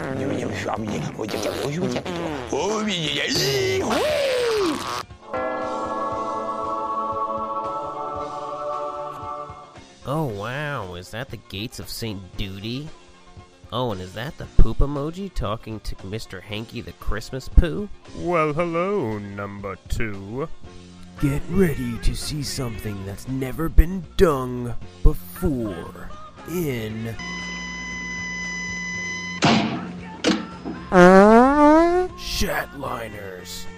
Oh wow, is that the gates of St. Duty? Oh, and is that the poop emoji talking to Mr. Hanky the Christmas poo? Well, hello, number 2. Get ready to see something that's never been done before in Shatliners.